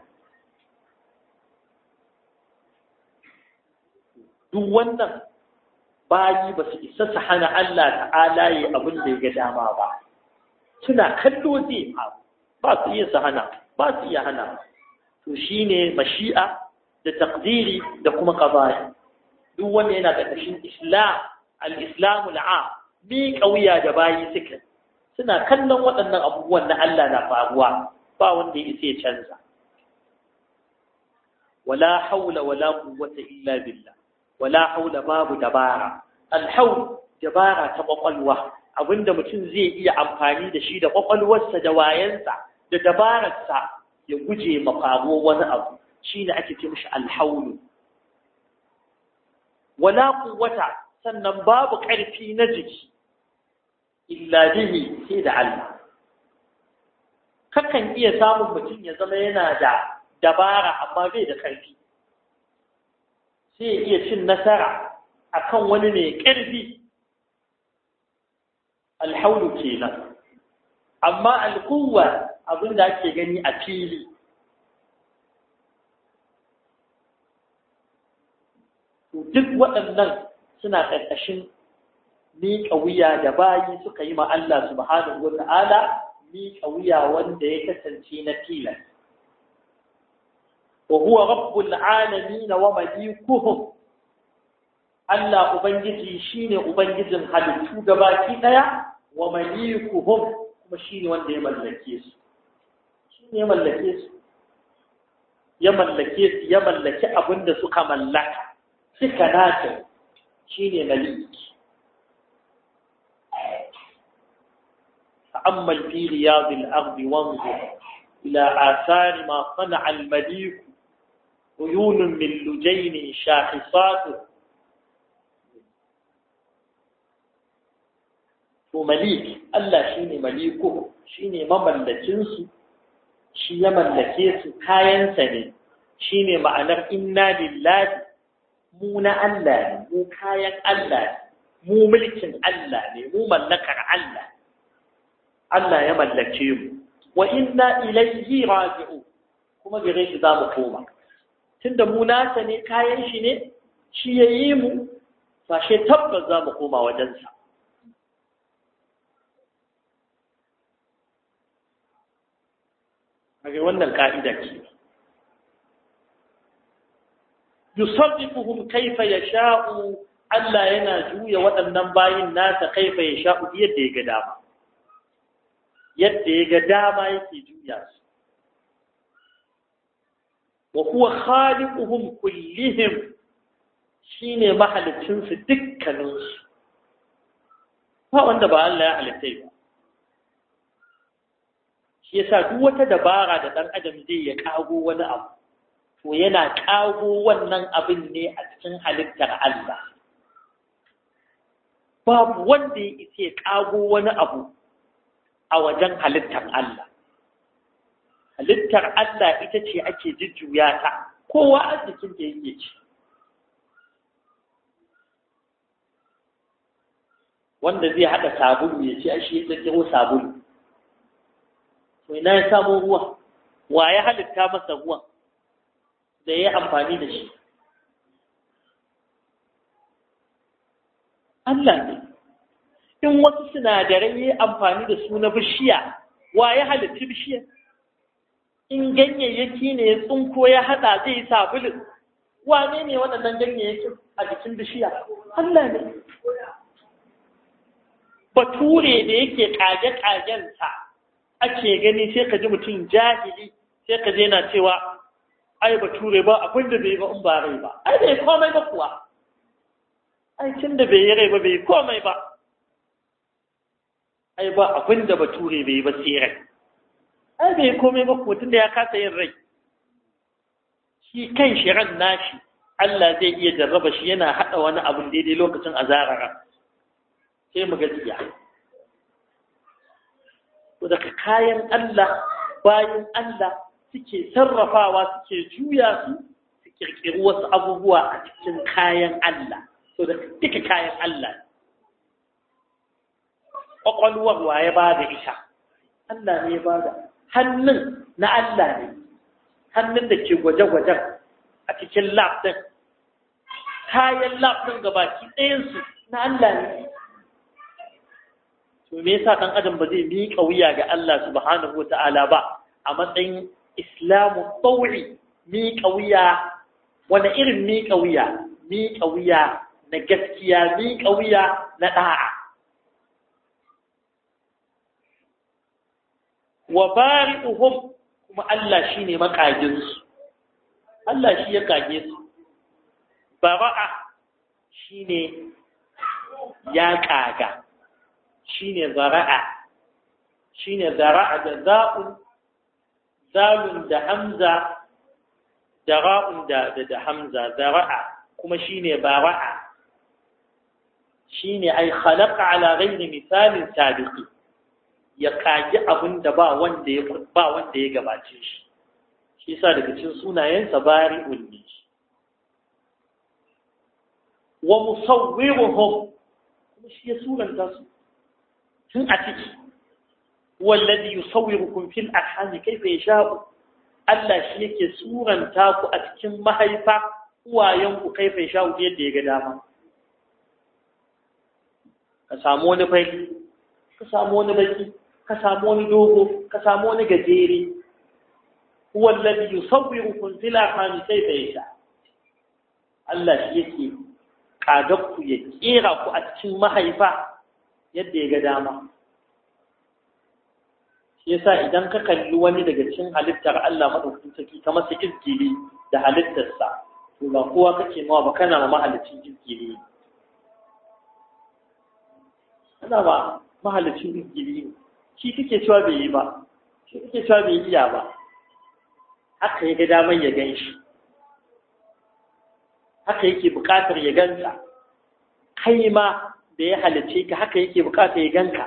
Duk wannan bayi ba su isa su hana Allah ta'ala yi abin da ya ga dama ba. Suna kallo zai faru, ba su iya su hana, ba su iya hana. To shi ne mashi'a da takdiri da kuma ƙaba'i. Duk wanda yana ƙarƙashin Islam, al-Islamu al'am, bi ƙauya da bayi suka. Suna kallon waɗannan abubuwan na Allah na faruwa, ba wanda ya isa ya canza. Wala haula wala quwwata illa billah. wala haula babu dabara alhaul dabara ta kwakwalwa abinda mutum zai iya amfani da shi da kwakwalwarsa da wayansa da dabararsa ya guje mafaruwar wani abu shine ake ce mishi alhaulu wala quwwata sannan babu ƙarfi na jiki illa bihi sai da Allah kakan iya samun mutum ya zama yana da dabara amma bai da ƙarfi sai iya cin nasara akan wani mai ƙarfi alhaulu kenan amma alquwwa abinda ake gani a fili duk waɗannan suna ƙarƙashin miƙa wuya da bayi suka yi ma Allah subhanahu wata'ala miƙa wuya wanda ya kasance na tilas وهو رب العالمين ومليكهم الله ubangiji shine ubangijin halittu gabaki daya wa malikuhum kuma shine wanda ya mallake su shine ya mallake su ya mallake su ya mallaki abinda suka mallaka suka nace shine maliki ta'ammal fi riyadil ardi wanzur ila athar ma sana'a al-malik عيون من لجين شاخصات ومليك الله شيني مليكه شيني مملكنسو شي يملكه su kayansa ne shine ma'anar inna lillahi mu na Allah ne mu kayan Allah mu mulkin Allah ne mu mallakar Allah Allah ya mallake mu wa inna ilayhi raji'un kuma gare shi za mu koma tunda mu nasa ne kayan shi ne shi yayi mu ba shi tabbas za mu koma wajensa kage wannan ka'ida ce yusarrifuhum kayfa yasha'u Allah yana juya waɗannan bayin nasa kayfa yasha'u yadda ya ga dama yadda ya ga dama yake juya su وهو خالقهم كلهم shine mahalicin su dukkanin su ba wanda ba Allah ya halitta ba shi yasa duk wata dabara da dan adam zai ya kago wani abu to yana kago wannan abin ne a cikin halittar Allah babu wanda ya isa ya kago wani abu a wajen halittar Allah halittar Allah ita ce ake jujjuya ta kowa arzikin da yake ci wanda zai hada sabulu ya ce ashe ya tsiro sabulu to ina ya samu ruwa wa ya halitta masa ruwan da ya amfani da shi Allah ne in wasu sinadarai ya amfani da su na bishiya wa ya halitta bishiyar in ganyayyaki ne ya tsunko ya hada zai yi sabulun wane ne waɗannan ganyayyakin a jikin bishiya Allah ne bature da yake kage-kagensa ake gani sai ka ji mutum jahili sai ka je na cewa ai bature ba abin da bai ba in ba rai ba ai bai komai ba kuwa ai tun da bai yi rai ba bai komai ba ai ba abin da bature bai ba sai rai ai bai komai ba kuwa tun da ya kasa yin rai shi kan shi ran nashi Allah zai iya jarraba shi yana haɗa wani abin daidai lokacin azarara sai mu gaskiya to daga kayan Allah bayan Allah suke sarrafawa suke juya su su kirkiri wasu abubuwa a cikin kayan Allah to da duka kayan Allah ƙwaƙwalwar wa ya ba da ita Allah ne ya ba da hannun na Allah ne hannun da ke gwaje-gwajen a cikin lab ɗin kayan lab ɗin gabaki ɗayansu na Allah ne to me yasa ɗan adam ba zai miƙa wuya ga Allah subhanahu wa ta'ala ba a matsayin islamu tsauri miƙa wuya wani irin miƙa wuya miƙa wuya na gaskiya miƙa wuya na ɗa'a wa bari'uhum kuma Allah shine makajinsu Allah shi ya kage su bara'a shine ya kaga shine zara'a shine zara'a da za'un zalun da hamza da ra'un da da hamza zara'a kuma shine bara'a shine ay khalaqa ala ghayri misalin sabiqi ya kage abin da ba wanda ya ba wanda ya gabace shi shi yasa daga cikin sunayensa bari'un ne wa musawwiruhum kuma shi ya suranta su tun a ciki wallazi yusawwirukum fil arham kayfa yasha'u Allah shi yake suranta ku a cikin mahaifa uwayen ku kayfa yasha'u yadda ya ga dama ka samu wani baki ka samu wani baki ka samu wani dogo ka samu wani gajere wallazi yusawwirukum fil arham kayfa yasha'u Allah shi yake kagar ku ya kera ku a cikin mahaifa yadda ya ga dama shi yasa idan ka kalli wani daga cikin halittar Allah madaukakin sarki ka masa izgili da halittarsa to ba kowa kake mawa ba kana ma mahalicin izgili ana ba mahalicin izgili shi kake cewa bai yi ba shi kake cewa bai iya ba haka ya ga damar ya gan shi haka yake buƙatar ya ganka kai ma da ya halice ka haka yake buƙatar ya ganka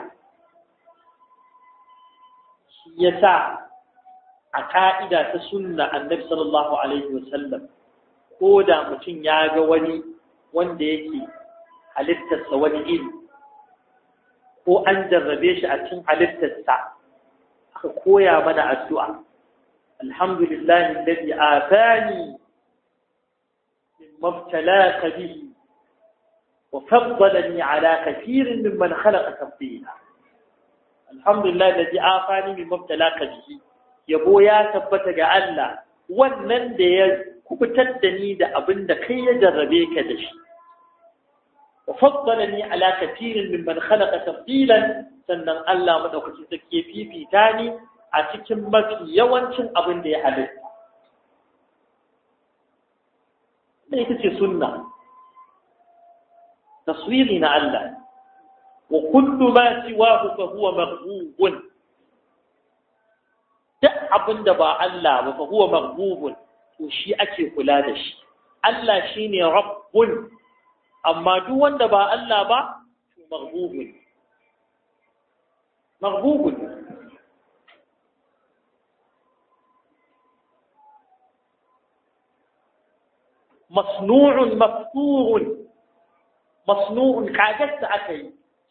shi yasa a ka'ida ta sunna annabi sallallahu alaihi wasallam ko da mutum ya ga wani wanda yake halittarsa wani iri ko an jarrabe shi a cikin halittarsa aka koya mana addu'a alhamdulillahi alladhi afani مما ابتلاك به وفضلني على كثير ممن خلق تفضيلا الحمد لله الذي عافاني مما ابتلاك به yabo ya tabbata ga Allah wannan da ya kubutar da ni da abin da kai ya jarrabe ka da shi wa faddalani ala kathirin mimman khalaqa tafdilan sannan Allah madaukaki take fifita ni a cikin mafi yawancin abin da ya halitta ita ce sunna taswiri na Allah wa kullu ma siwahu fa huwa maghbubun duk abinda ba Allah ba fa huwa maghbubun to shi ake kula da shi Allah shine rabbun amma duk wanda ba Allah ba to maghbubun maghbubun مصنوع مفطور مصنوع كاجت أكي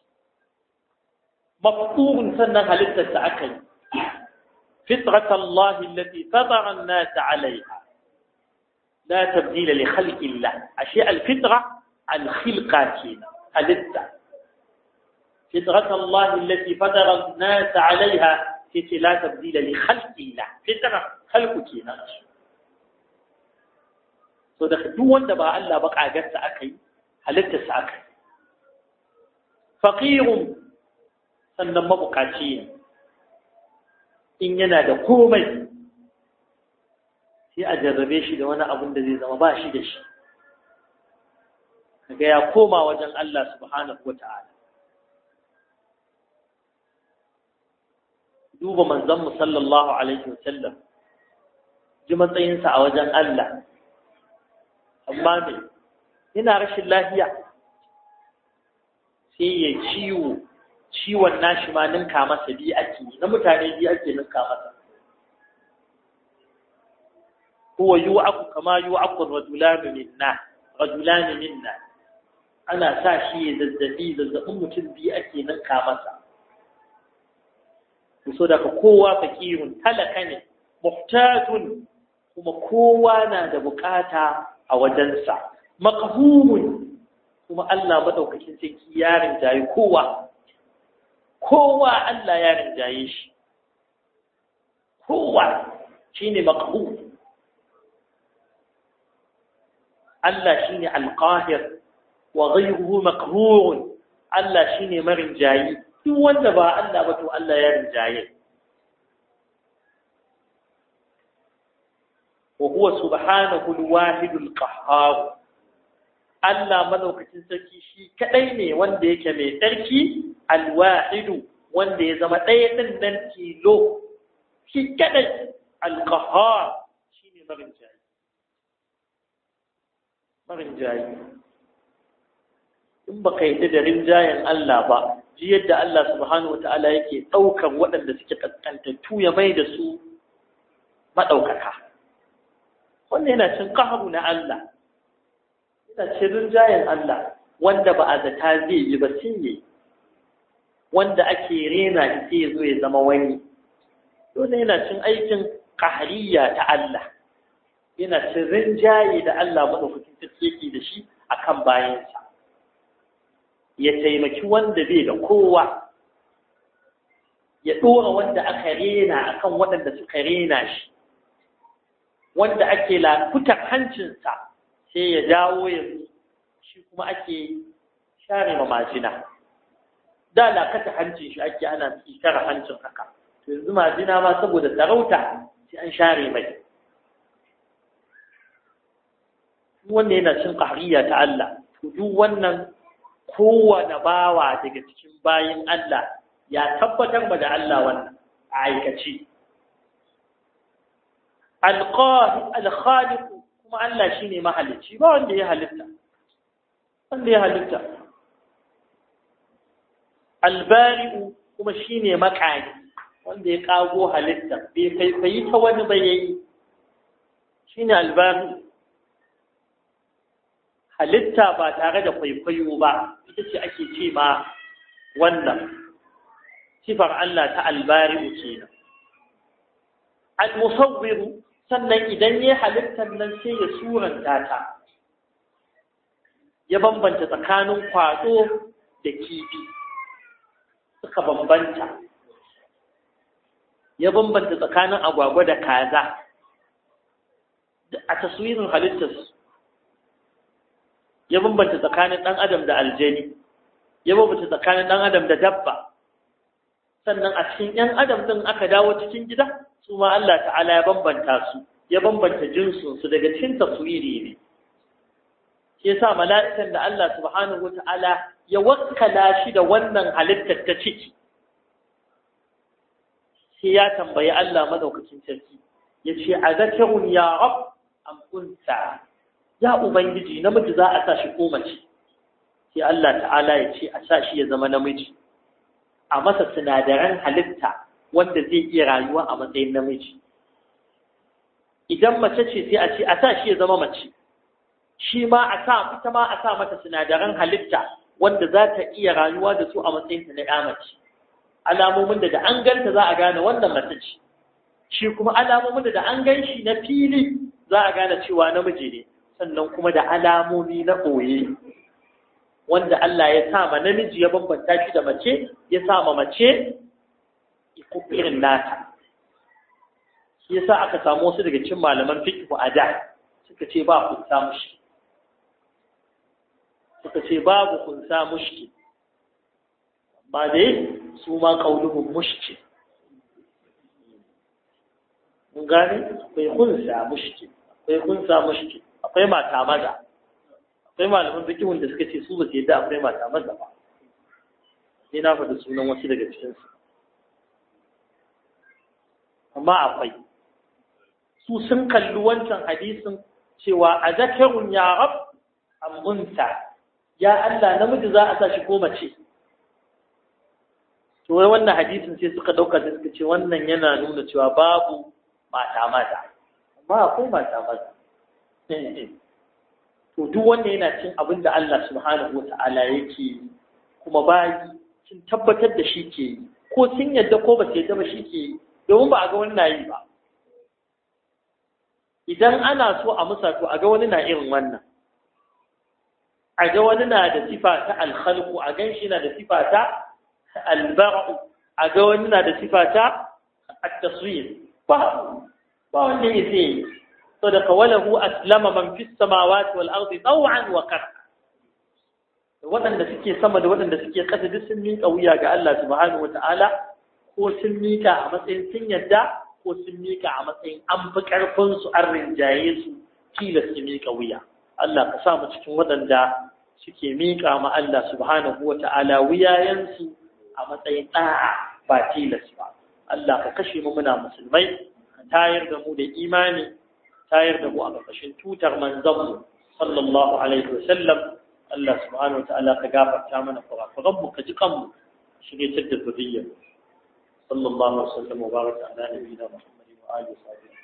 مفطور سنة هلتة أكي فطرة الله التي فطر الناس عليها لا تبديل لخلق الله أشياء الفطرة الخلقاتين هلتة فطرة الله التي فطر الناس عليها لا تبديل لخلق الله فطرة خلقك so da duk wanda ba Allah ba kagarsa akai halittarsa akai faqirun sannan mabukaci ne in yana da komai sai a jarrabe shi da wani abin da zai zama ba shi da shi kaga ya koma wajen Allah subhanahu wata'ala. Duba manzon mu sallallahu alaihi wasallam ji matsayinsa a wajen Allah, amma ne yana rashin lafiya sai ya ciwo ciwon nashi ma ninka masa bi ake na mutane bi ake ninka masa. huwa yu'aku kama yu'aku rajulani minna rajulani minna ana sa shi ya zazzabi zazzabin mutum bi ake ninka masa. so daga kowa fakirun talaka ne muhtajun kuma kowa na da bukata a wajensa maqhurun kuma Allah madaukakin sarki ya rinjaye kowa kowa Allah ya rinjaye shi kowa shine maqhur. Allah shine al-qahir wa ghayruhu maqhur. Allah shine marinjayi duk wanda ba Allah ba to Allah ya rinjaye. wa huwa subhanahu al-wahid al-qahhar. Allah madaukakin sarki shi kadai ne wanda yake mai tsarki al-wahid wanda ya zama ɗaya din nan tilo shi kadai al-qahhar shine marinjayi marinjayi in baka yi da rinjayen Allah ba ji yadda Allah subhanahu wata'ala yake ɗaukar waɗanda suke kaskantattu ya mai da su maɗaukaka. Wannan yana cin ƙaharu na Allah, yana cin rinjayen Allah wanda ba a zata zai yi ba sun yi, wanda ake rena sai ya zo ya zama wani. Dole yana cin aikin ƙahariya ta Allah, yana cin rinjaye da Allah maɗaukakin sarki yake da shi a kan bayansa. Ya taimaki wanda bai da kowa, ya ɗora wanda aka rena akan waɗanda suka rena shi, wanda ake lafutar hancinsa sai ya dawo yanzu shi kuma ake share ma majina. Da lakata hancin shi ake ana tsikar hancin haka, yanzu majina ma saboda sarauta sai an share mai. Wanda yana cin ƙahariya ta Allah, to duk wannan kowane bawa daga cikin bayin Allah ya tabbatar ba da Allah wannan a aikace. Al-Khaliq kuma Allah shine mahalicci ba wanda ya halitta wanda ya halitta Al-Bari kuma shine makani wanda ya kago halitta bai faifayi ta wani ba yayi shine Al-Bari. Halitta ba tare da kwaikwayo ba ita ce ake ce ma wannan sifar Allah ta albari'u kenan. Al-musawwir sannan idan ya halittar nan sai ya suranta ta, ya bambanta tsakanin kwado da kifi suka bambanta, ya bambanta tsakanin agwagwa da kaza a taswirin halittarsu, ya bambanta tsakanin ɗan adam da aljani, ya bambanta tsakanin ɗan adam da dabba. Sannan a cikin ‘yan adam ɗin aka dawo cikin gida, su ma Allah ta'ala ya bambanta su, ya bambanta jinsunsu daga cikin taswiri ne. Shi yasa mala'ikan da Allah subhanahu wa ta'ala ya wakkala shi da wannan halittar ta ciki, sai ya tambayi Allah madaukakin sarki, ya ce, a zakarun ya rab am unsa. Ya Ubangiji, namiji za a sa shi ko mace, sai Allah ta'ala ya ce a sa shi ya zama namiji, a masa sinadaran halitta wanda zai iya rayuwa a matsayin namiji. Idan mace ce sai a ce a sa shi ya zama mace, shi ma a sa ita ma a sa mata sinadaran halitta wanda za ta iya rayuwa da su a matsayin ta na ya mace. Alamomin da da an ganta za a gane wannan mace ce, shi kuma alamomin da da an gan shi na fili za a gane cewa namiji ne. Sannan kuma da alamomi na ɓoye wanda Allah ya sa ma namiji ya bambanta shi da mace, ya sa ma mace irin nata. Shi yasa aka samu wasu daga cikin malaman fiqh a da suka ce ba kunsa mushki, suka ce babu kunsa mushki, ba dai su ma qauluhum mushki. mun gane akwai kunsa mushkil akwai kunsa mushkil akwai mata maza akwai malaman fikihun da suka ce su ba su yadda akwai mata maza ba sai na faɗi sunan wasu daga cikinsu amma akwai su sun kalli wancan hadisin cewa a zakarun ya rab ambunta ya Allah namiji za a sa shi ko mace to wai wannan hadisin sai suka dauka da suka ce wannan yana nuna cewa babu mata maza amma akwai mata maza to duk wanda yana cin abin da Allah subhanahu wata'ala yake kuma bayi sun tabbatar da shi ke yi ko sun yadda ko ba su yadda ba shi ke yi domin ba a ga wani na yi ba idan ana so a musa to a ga wani na irin wannan a ga wani na da sifa ta alkhalqu a gan shi na da sifa ta albar'u a ga wani na da sifa ta at-taswir ba ba wanda yake صدق وله أسلم من في السماوات والأرض طوعا وكرها waɗanda suke sama da waɗanda suke ƙasa duk sun miƙa wuya ga Allah subhanahu wata'ala ko sun miƙa a matsayin sun yadda ko sun miƙa a matsayin an fi ƙarfin su an rinjaye su tilas su miƙa wuya Allah ka sa mu cikin waɗanda suke miƙa ma Allah subhanahu wata'ala wuyayensu a matsayin ɗa'a ba tilas ba Allah ka kashe mu muna musulmai ka tayar da mu da imani tayar da mu a ƙarƙashin tutar manzanmu sallallahu alaihi wa sallam Allah subhanahu wa ta'ala ka gafarta mana kurakuran mu ka ji kanmu shige da zuriyya sallallahu alaihi wa sallam wa baraka ala nabiyina Muhammad wa alihi wa sahbihi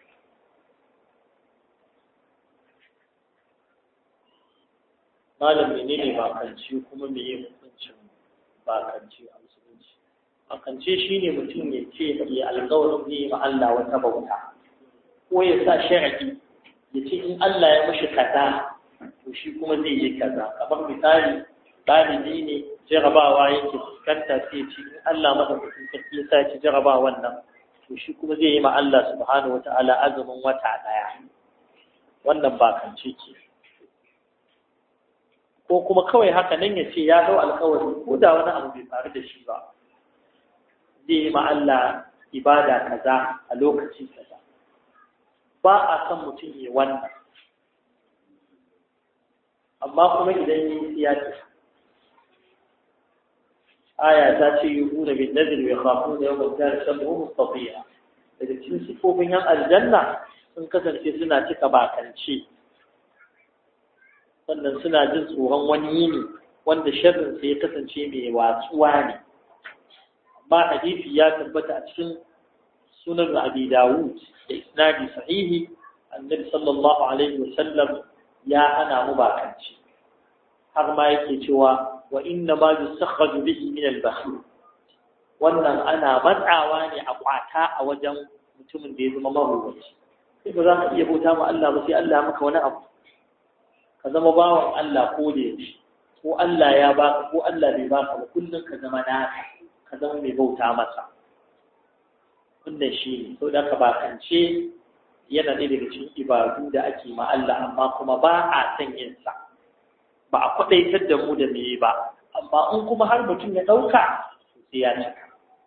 malam menene bakanci kuma meye hukuncin bakanci a musulunci bakanci shine mutum ya ce ya alƙawarin ne ma Allah wata bauta ko ya sa sharadi ya ce in Allah ya mashi kaza to shi kuma zai yi kaza kamar misali ɗalibi ne jarabawa yake fuskanta sai ce in Allah madaukakin sarki ya sa ci jarabawan nan to shi kuma zai yi ma Allah subhanahu wata'ala azumin wata ɗaya wannan ba kance ke ko kuma kawai haka nan ya ce ya dau alƙawari ko da wani abu bai faru da shi ba zai yi ma Allah ibada kaza a lokaci kaza ba a san mutum yi wannan amma kuma idan yi siyasa aya ta ce yi huna bin nazir mai kafin da yawan jihar sabu mustafiya daga cikin sifofin yan aljanna sun kasance suna cika bakance sannan suna jin tsoron wani yini wanda sharrin sai ya kasance mai watsuwa ne amma hadisi ya tabbata a cikin sunan Abi Dawud da isnadi sahihi annabi sallallahu alaihi wasallam ya hana mu bakanci har ma yake cewa wa inna ma yusakhadu bihi min al-bakhil wannan ana matsawa ne a kwata a wajen mutumin da ya zama marubuci sai ba za ka iya bauta ma Allah ba sai Allah maka wani abu ka zama bawan Allah ko da yaushe ko Allah ya baka ko Allah bai baka ba kullun ka zama naka ka zama mai bauta masa wannan shi ne sau da ka bakance yana ɗaya daga cikin ibadu da ake ma Allah amma kuma ba a san yin sa ba a kwaɗaitar da mu da meye ba amma in kuma har mutum ya ɗauka sai ya cika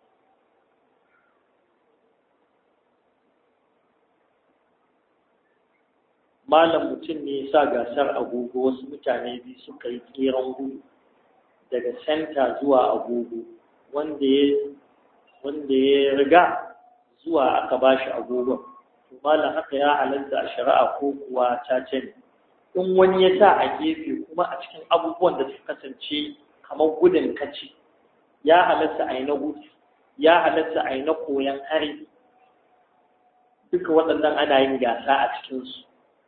malam mutum ne ya sa gasar agogo wasu mutane biyu suka yi tseren gudu daga senta zuwa agogo wanda ya wanda ya riga zuwa aka ba shi agogon to malam haka ya halatta a shari'a ko kuwa cace ne in wani ya sa a gefe kuma a cikin abubuwan da suka kasance kamar gudun kaci ya halatta a yi na gudu ya halatta a yi na koyon harbi duka waɗannan ana yin gasa a cikinsu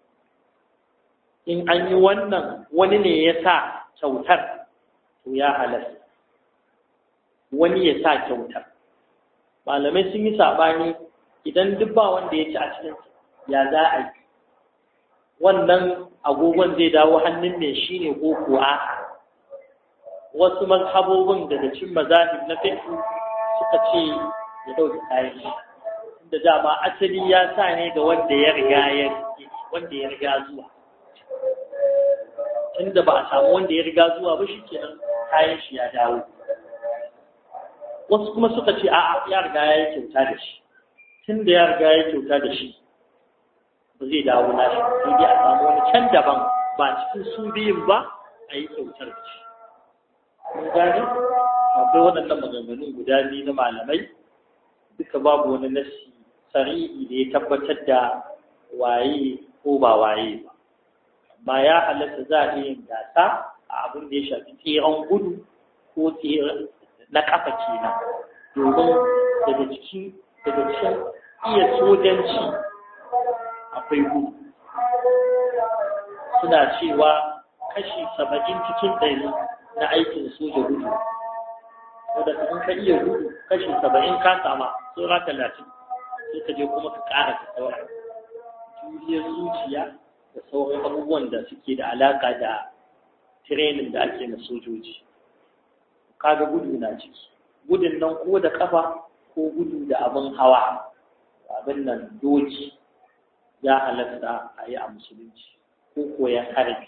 in an yi wannan wani ne ya sa kyautar to ya halatta wani ya sa kyautar malamai sun yi saɓani idan duk ba wanda ya ci a cikin ya za a yi wannan agogon zai dawo hannun mai shi ne ko kuwa wasu mazhabobin daga cin mazahib na fiqh suka ce ya dauki kayan shi inda dama asali ya sa ne ga wanda ya riga ya wanda ya riga zuwa tunda ba a samu wanda ya riga zuwa ba shikenan kayan shi ya dawo wasu kuma suka ce a'a ya riga ya yi kyauta da shi tun da ya riga ya kyauta da shi ba zai dawo nashi sai dai a samu wani can daban ba cikin su biyun ba a yi kyautar da shi mun gane akwai waɗannan maganganun guda biyu na malamai duka babu wani nasi sari'i da ya tabbatar da waye ko ba waye ba amma ya halatta za a yin gasa a abin da ya shafi tseren gudu ko tseren na kafa kenan domin daga cikin daga cikin iya sojanci akwai gudu suna cewa kashi saba'in cikin ɗari na aikin soja gudu wadda in ka iya gudu kashi saba'in ka sama tsora talatin sai ka je kuma ka ƙara ka saura juriyar zuciya da sauran abubuwan da suke da alaƙa da tirenin da ake na sojoji kaga gudu na ciki gudun nan ko da kafa ko gudu da abin hawa abin nan doki ya halatta a yi a musulunci ko koyan harbi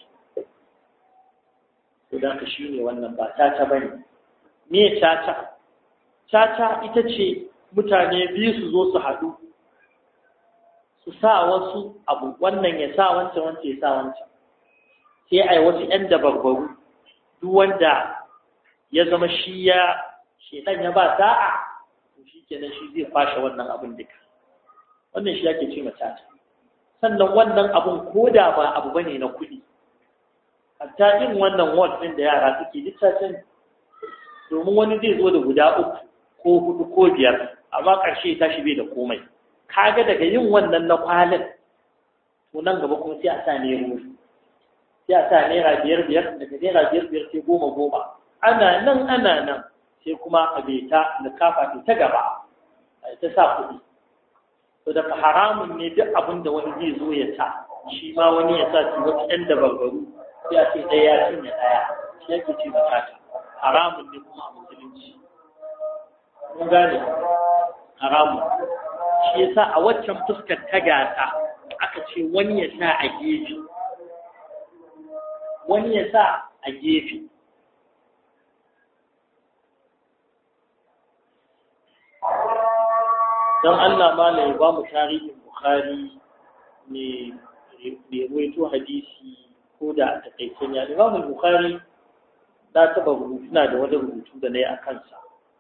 to da ka shine wannan ba tata bane me tata tata ita ce mutane biyu su zo su haɗu su sa wasu abu wannan ya sa wancan wancan ya sa wancan sai ai wasu ƴan dabarbaru duk wanda ya zama shi ya shedan ya ba sa'a to shikenan shi zai fashe wannan abin duka wannan shi yake ce mata sannan wannan abun koda ba abu bane na kuɗi hatta in wannan word din da yara suke littafin domin wani zai zo da guda uku ko hudu ko biyar amma ƙarshe ta shi bai da komai kaga daga yin wannan na kwalin to nan gaba kuma sai a sa nero sai a sa naira biyar biyar daga naira biyar biyar sai goma goma ana nan ana nan sai kuma a beta na kafa ta gaba a ta sa kuɗi to daga haramun ne duk abin da wani zai zo ya sa shi ma wani ya sa shi wasu ɗan dabarbaru sai a ce ɗaya ya cinye ɗaya shi yake ce bukata haramun ne kuma a musulunci mun gane haramun shi yasa a waccan fuskar ta gasa aka ce wani ya sa a gefe wani ya sa a gefe don Allah ma ya ba mu tarihin Bukhari ne bai ruwaito hadisi ko da a takaicen ya Imam Bukhari na taba rubutu na da wani rubutu da na yi a kansa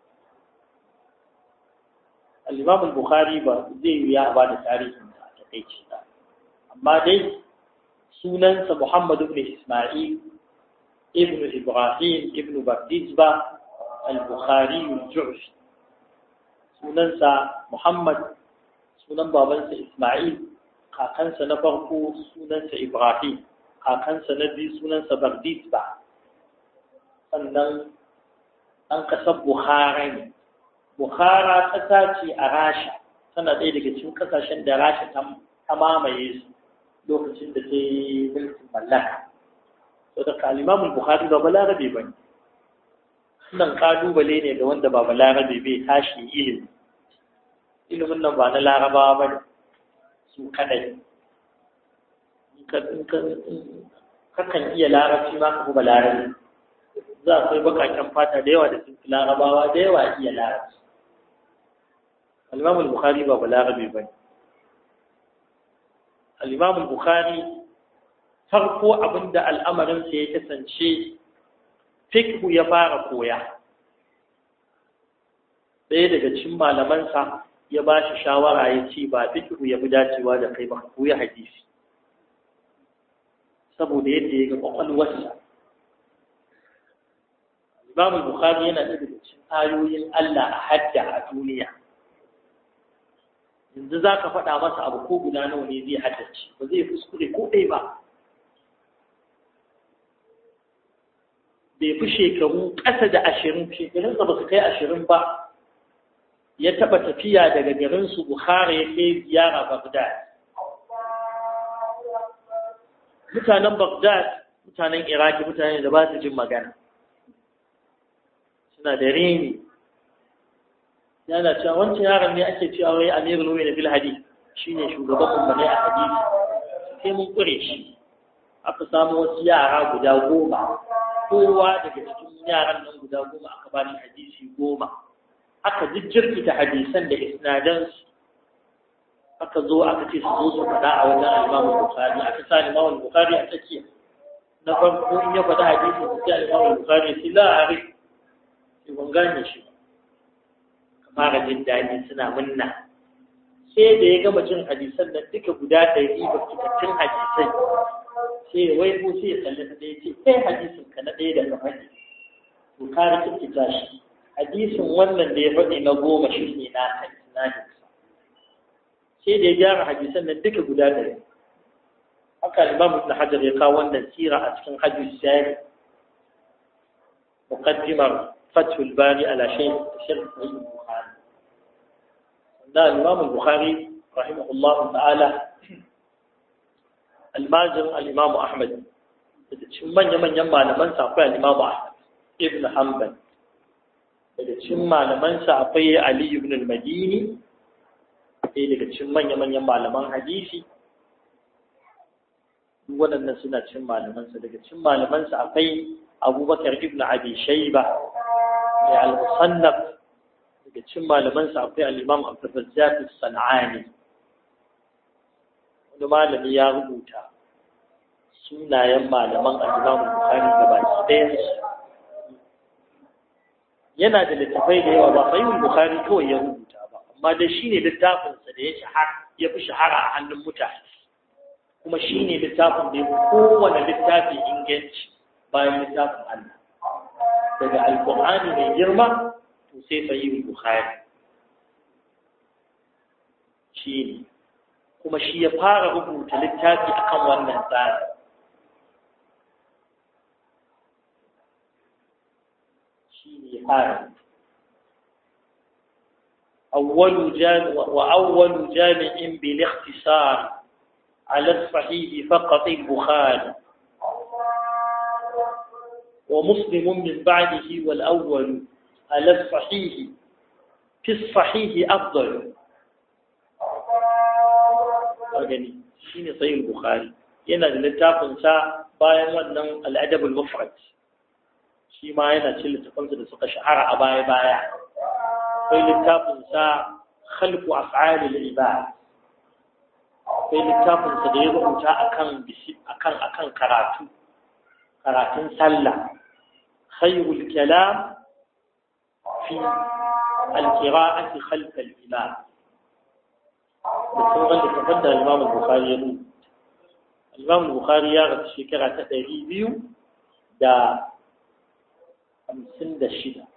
al-Imam Bukhari ba zai yi ya ba da tarihin a takaici ba amma dai sunansa Muhammad ibn Isma'il ibn Ibrahim ibn Bardizba al-Bukhari al-Ju'fi sunansa Muhammad sunan babansa Isma'il kakansa na farko sunansa Ibrahim kakansa na biyu sunansa Bardizba sannan an kasar Bukhara ne Bukhara ƙasa ce a Rasha tana ɗaya daga cikin ƙasashen da Rasha ta mamaye su lokacin da ta yi mulkin mallaka so da kalimamul Bukhari ba balarabe ba ne nan ƙalubale ne ga wanda ba balarabe bai tashi ilimi ilimin nan ba na larabawa ba ne su kadai kakan iya larabci ma ka kuma larabi za a kai bakaken fata da yawa da sun fi larabawa da yawa iya larabci al-imam al-bukhari ba ba larabi ba ne al-imam al-bukhari farko abinda al'amarinsa ya kasance fiqhu ya fara koya ɗaya daga cikin malamansa ya ba shi shawara ya ce ba fiqhu ya fi dacewa da kai ba koya hadisi saboda yadda ya ga kwakwalwarsa Imam Bukhari yana da cikin ayoyin Allah a hadda a duniya yanzu zaka faɗa masa abu ko guda nawa ne zai haddace ba zai kuskure ko ɗaya ba bai fi shekaru ƙasa da ashirin shekarunsa ba su kai ashirin ba ya taɓa tafiya daga garinsu Bukhari ya kai ziyara Baghdad mutanen Baghdad mutanen Iraki mutane da ba su jin magana suna da reni yana cewa wancan yaron ne ake cewa wai Amirul Mu'minin bil hadith shine shugaban ummai a hadisi sai mun kure shi aka samu wasu yara guda goma kowa daga cikin yaran nan guda goma aka ba shi hadisi goma aka jijjirkita hadisan da isnadansu aka zo aka ce su zo su faɗa a wajen al-Imam Bukhari aka sa al-Imam Bukhari a tsakiya na farko in ya faɗa hadisi sai al-Imam Bukhari sai la arif sai ban gane shi kamar ga jin daɗi suna munna sai da ya gama jin hadisan nan duka guda ɗari ba cikakken hadisai sai wai ko sai ya kalli ta ɗaya ce kai hadisin ka na ɗaya da ka faɗi Bukhari kike tashi hadisin wannan da ya faɗi na goma shi ne na hadisi sai da ya gyara hadisan nan duka guda ɗaya haka Imam Ibn Hajar ya kawo wannan sira a cikin hadisi sai muqaddimar Fathul Bari ala Shaykh Sharh Sahih Bukhari da Imam Bukhari rahimahullah ta'ala almajin al-Imam Ahmad da cikin manyan malaman sa akwai al-Imam Ahmad ibn Hanbal da cikin malaman sa akwai Ali ibn al-Madini ɗaya daga cikin manya-manyan malaman hadisi waɗannan suna cikin malamansa daga cikin malamansa akwai abubakar ibn abi shayba mai al-musannaf daga cikin malamansa akwai al-imam abdurrazzaq as-sanani wani malami ya rubuta sunayen malaman al-imam bukhari gabaki ɗayan su yana da littafai da yawa ba sahihul bukhari kawai ya rubuta amma dai shine littafinsa da ya shahara ya fi shahara a hannun mutane kuma shine littafin da ya fi kowane littafi inganci bayan littafin Allah daga alqur'ani mai girma to sai sahihul bukhari shine kuma shi ya fara rubuta littafi akan wannan tsari shine ya fara أول جامع وأول جامع بالاختصار على الصحيح فقط البخاري ومسلم من بعده والأول على الصحيح في الصحيح أفضل أغني شيني صحيح البخاري ينا للتافن سا باين ونن الأدب المفرد شي ما ينا شي لتفنس لسقى شعر أباي بايا في littafin sa khalqu af'al al-ibad sai littafin sa da ya rubuta akan akan akan karatu karatun sallah khayrul kalam fi al-qira'ati khalf al-imam da sauran da tafadda al-imam al-bukhari ya rubuta al-imam al-bukhari ya rasu shekara ta ɗari biyu da hamsin da shida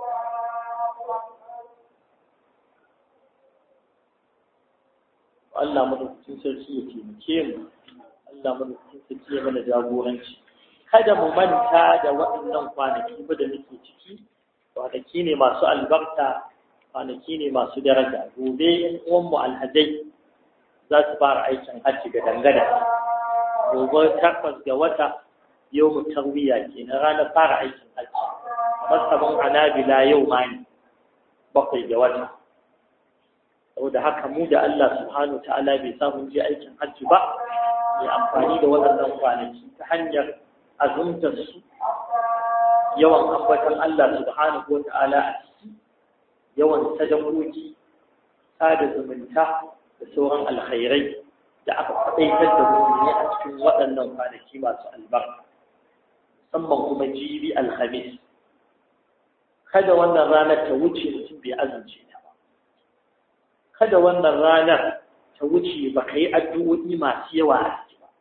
Allah madaukakin sarki ya taimake mu Allah madaukakin sarki ya mana jagoranci kada mu manta da waɗannan kwanaki ba da muke ciki kwanaki ne masu albarka kwanaki ne masu daraja gobe in uwan mu alhajai za su fara aikin hajji ga dangana gobe takwas ga wata yau mu tarwiya kenan ranar fara aikin hajji masabin anabila yau ma ne bakwai ga wata saboda haka mu da Allah subhanahu wa ta'ala bai samu je aikin hajji ba mai amfani da waɗannan kwanaki ta hanyar azumtar su yawan ambatan Allah subhanahu wa ta'ala a ciki yawan sadakoki sada zumunta da sauran alkhairai da aka faɗaitar da mu ne a cikin waɗannan kwanaki masu albarka musamman kuma jibi alhamis kada wannan ranar ta wuce mutum bai azumce ta ba kada wannan ranar ta wuce ba ka yi addu'o'i masu yawa a ciki ba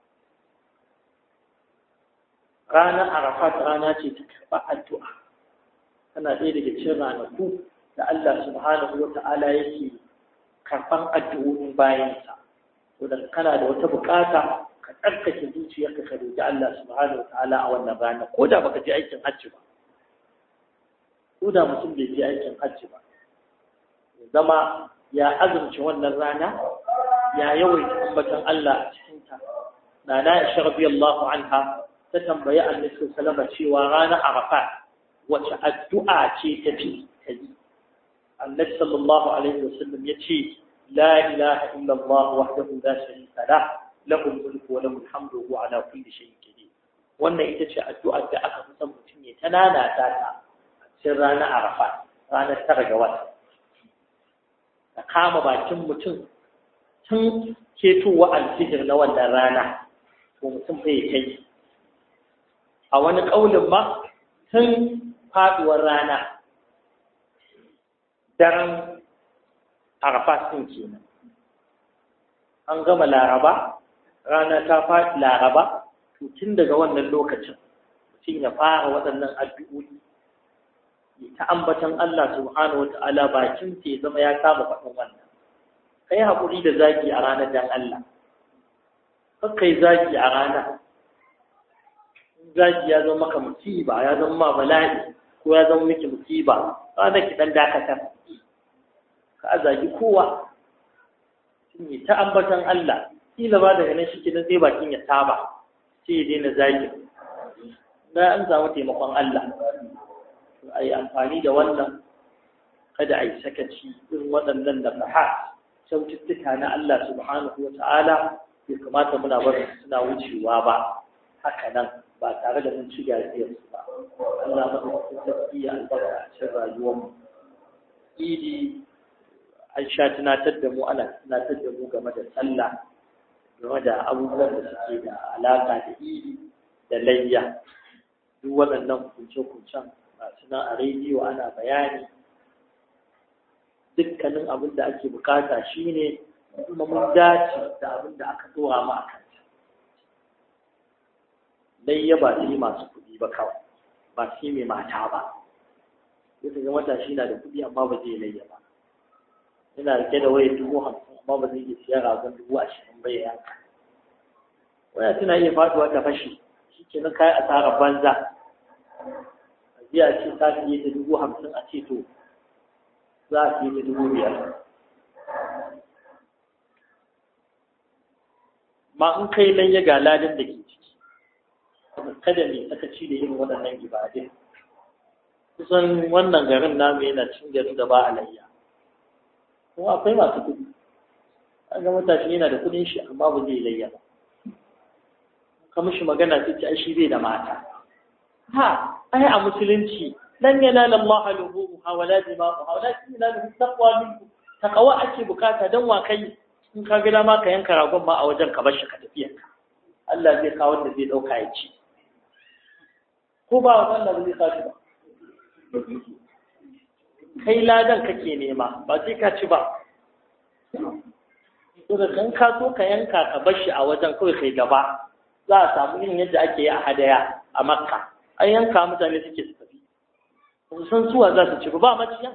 ranar arafat rana ce ta karɓa addu'a tana ɗaya daga cikin ranaku da Allah subhanahu wa ta'ala yake karɓan addu'o'in bayansa wadda kana da wata bukata ka tsarkake zuciyarka ka roƙi Allah subhanahu wa ta'ala a wannan rana ko da baka je aikin hajji ba ko da mutum bai je aikin hajji ba zama ya azumci wannan rana ya yawaita ambatan Allah a cikinta na na Aisha radiyallahu anha ta tambayi Annabi sallallahu alaihi cewa ranar Arafat wace addu'a ce ta fi ta yi Annabi sallallahu alaihi wasallam yace la ilaha illa Allah wahdahu la sharika lah lahu al-mulku wa lahu al-hamdu wa huwa ala kulli shay'in qadir wannan ita ce addu'ar da aka fi son mutum ya tanana ta ta cikin ranar Arafat ranar tara ga wata ka kama bakin mutum tun ketowa alfijir na wannan rana ko mutum bai kai a wani ƙaulin ma tun faɗuwar rana daren arafat ɗin kenan an gama laraba rana ta faɗi laraba to tun daga wannan lokacin mutum ya fara waɗannan addu'o'i ta ambatan Allah subhanahu wata'ala bakin ya zama ya saba faɗin wannan kai haƙuri da zaki a ranar dan Allah kai zaki a rana zaki ya zama maka musiba ya zama ma bala'i ko ya zama miki musiba ranar ki dan dakatar ka zagi kowa shine ta ambatan Allah kila ba daga nan shi kenan sai bakin ya saba sai ya daina zagi na an samu taimakon Allah a yi amfani da wannan kada a yi sakaci irin waɗannan da faha kyaututtuka na Allah subhanahu wa ta'ala bai kamata muna bar suna wucewa ba haka nan ba tare da mun ci gajiyarsu ba Allah madaukakin sarki ya albarka a cikin rayuwarmu idi an sha tunatar da mu ana tunatar da mu game da sallah game da abubuwan da suke da alaƙa da idi da layya duk waɗannan kunce-kuncen masu nan a rediyo ana bayani dukkanin abin da ake bukata shine kuma mun dace da abin da aka dora mu a kanta layya ba shi masu kuɗi ba kawai ba shi mai mata ba yadda ga matashi na da kuɗi amma ba zai layya ba yana rike da waya dubu hamsin amma ba zai iya siya ragon dubu ashirin ba ya yanka waya tana iya faduwa ta fashe shi ke nan kayan asarar banza a jiya ce ta fiye da dubu hamsin a ce to za a fiye da dubu biyar ma in kai nan ya ga ladin da ke ciki kada ne sakaci da yin waɗannan ibadun kusan wannan garin namu yana cin garin da ba a layya kuma akwai masu kuɗi an ga matashi yana da kuɗin shi amma ba zai layya ba ka mishi magana sai ce ai shi bai da mata ha ai a musulunci lan yanala Allah luhuha wala dima'uha walakin yanalu taqwa minkum taqwa ake bukata dan wa kai in ka ga dama ka yanka ragon ma a wajen ka bar shi ka tafiya Allah zai kawo wanda zai dauka ya ci ko ba wannan ba zai kawo ba kai ladan kake nema ba sai ka ci ba to da kan ka so ka yanka ka bar shi a wajen kawai kai gaba za a samu irin yadda ake yi a hadaya a makka an yanka mutane suke su tafi ba san suwa za su ci ba maciya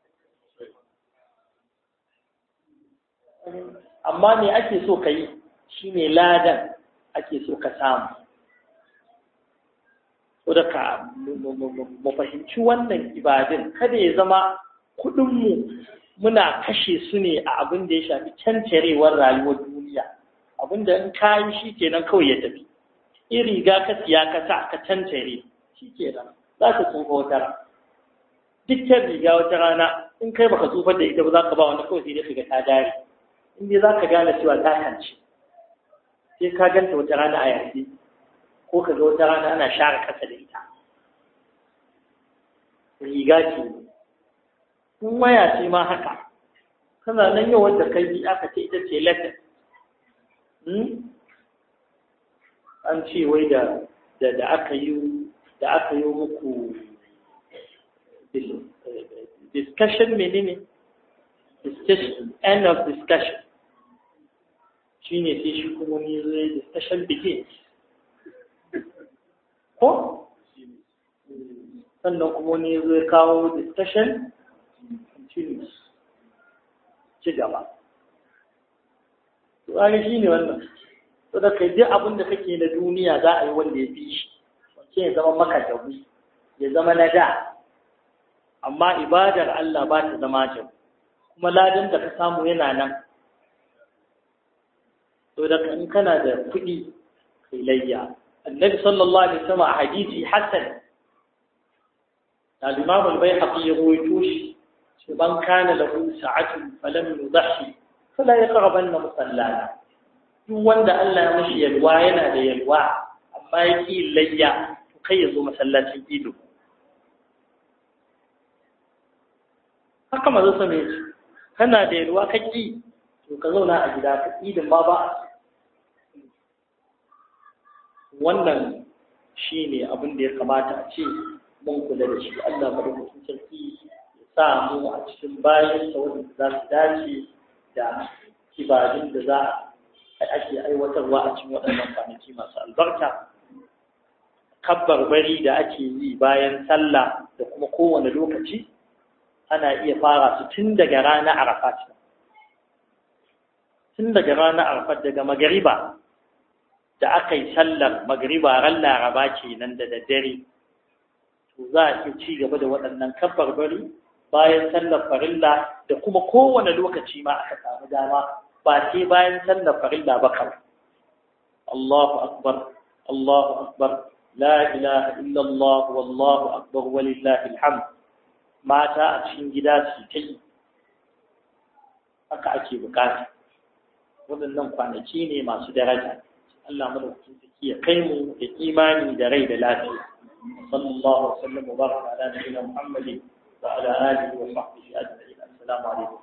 amma me ake so ka yi shi ne ladan ake so ka samu so da ka mu fahimci wannan ibadin kada ya zama kuɗinmu muna kashe su ne a abin da ya shafi cancarewar rayuwar duniya abin da in kayi shi kenan kawai ya tafi in riga ka siya ka sa ka cancare shi kenan za ka tsufa wata rana dukkan riga wata rana in kai baka tsufar da ita ba za ka ba wani kawai sai dai ka ta dare in dai za ka gane cewa ta kance sai ka ganta wata rana a yanzu ko ka ga wata rana ana share kasa da ita riga ce in waya ce ma haka kana nan yau wanda kai bi aka ce ita ce latin an ce wai da da aka yi da aka yi muku discussion menene discussion end of discussion shine sai shi kuma ne zai discussion begins ko sannan kuma ne zai kawo discussion continues ci gaba to ai shine wannan to da kai duk abin da kake na duniya za a yi wanda ya fi shi wace ya zama maka jabu ya zama na da amma ibadar Allah ba ta zama jabu kuma ladan da ka samu yana nan to da in kana da kuɗi kai layya annabi sallallahu alaihi wasallam a hadisi hasan al-imam al-bayhaqi ya rawaito shi shi ban kana lahu sa'atun falam yudhi fala yaqrabanna musallana duk wanda Allah ya mishi yalwa yana da yalwa amma yake layya to kai yazo masallacin ido haka mazo same shi kana da yalwa kake to ka zauna a gida ka idin ma ba wannan shine abin da ya kamata a ce mun kula da shi. Allah madaukakin sarki ya sa mu a cikin bayan sa wanda za su dace da ibadun da za a ake aiwatarwa a cikin waɗannan kwanaki masu albarka. Kabbar bari da ake yi bayan sallah da kuma kowane lokaci ana iya fara su tun daga ranar Arafat. Tun daga ranar Arafat daga magariba da aka yi sallar magariba ran Laraba kenan da daddare, to za a iya ci gaba da waɗannan kabbar bari bayan sallar farilla da kuma kowane lokaci ma aka samu dama ba sai bayan sallar farilla ba kawai. Allahu akbar, Allahu akbar, la ilaha illallah, wallahu akbar, walillahi alhamd. Mata a cikin gida su ta yi haka ake bukata. Waɗannan kwanaki ne masu daraja. Allah madaukakin sarki ya kai mu da imani da rai da lafiya. Sallallahu alaihi wa sallam wa baraka ala nabiyyina Muhammadin wa ala alihi wa sahbihi ajma'in. Assalamu alaikum.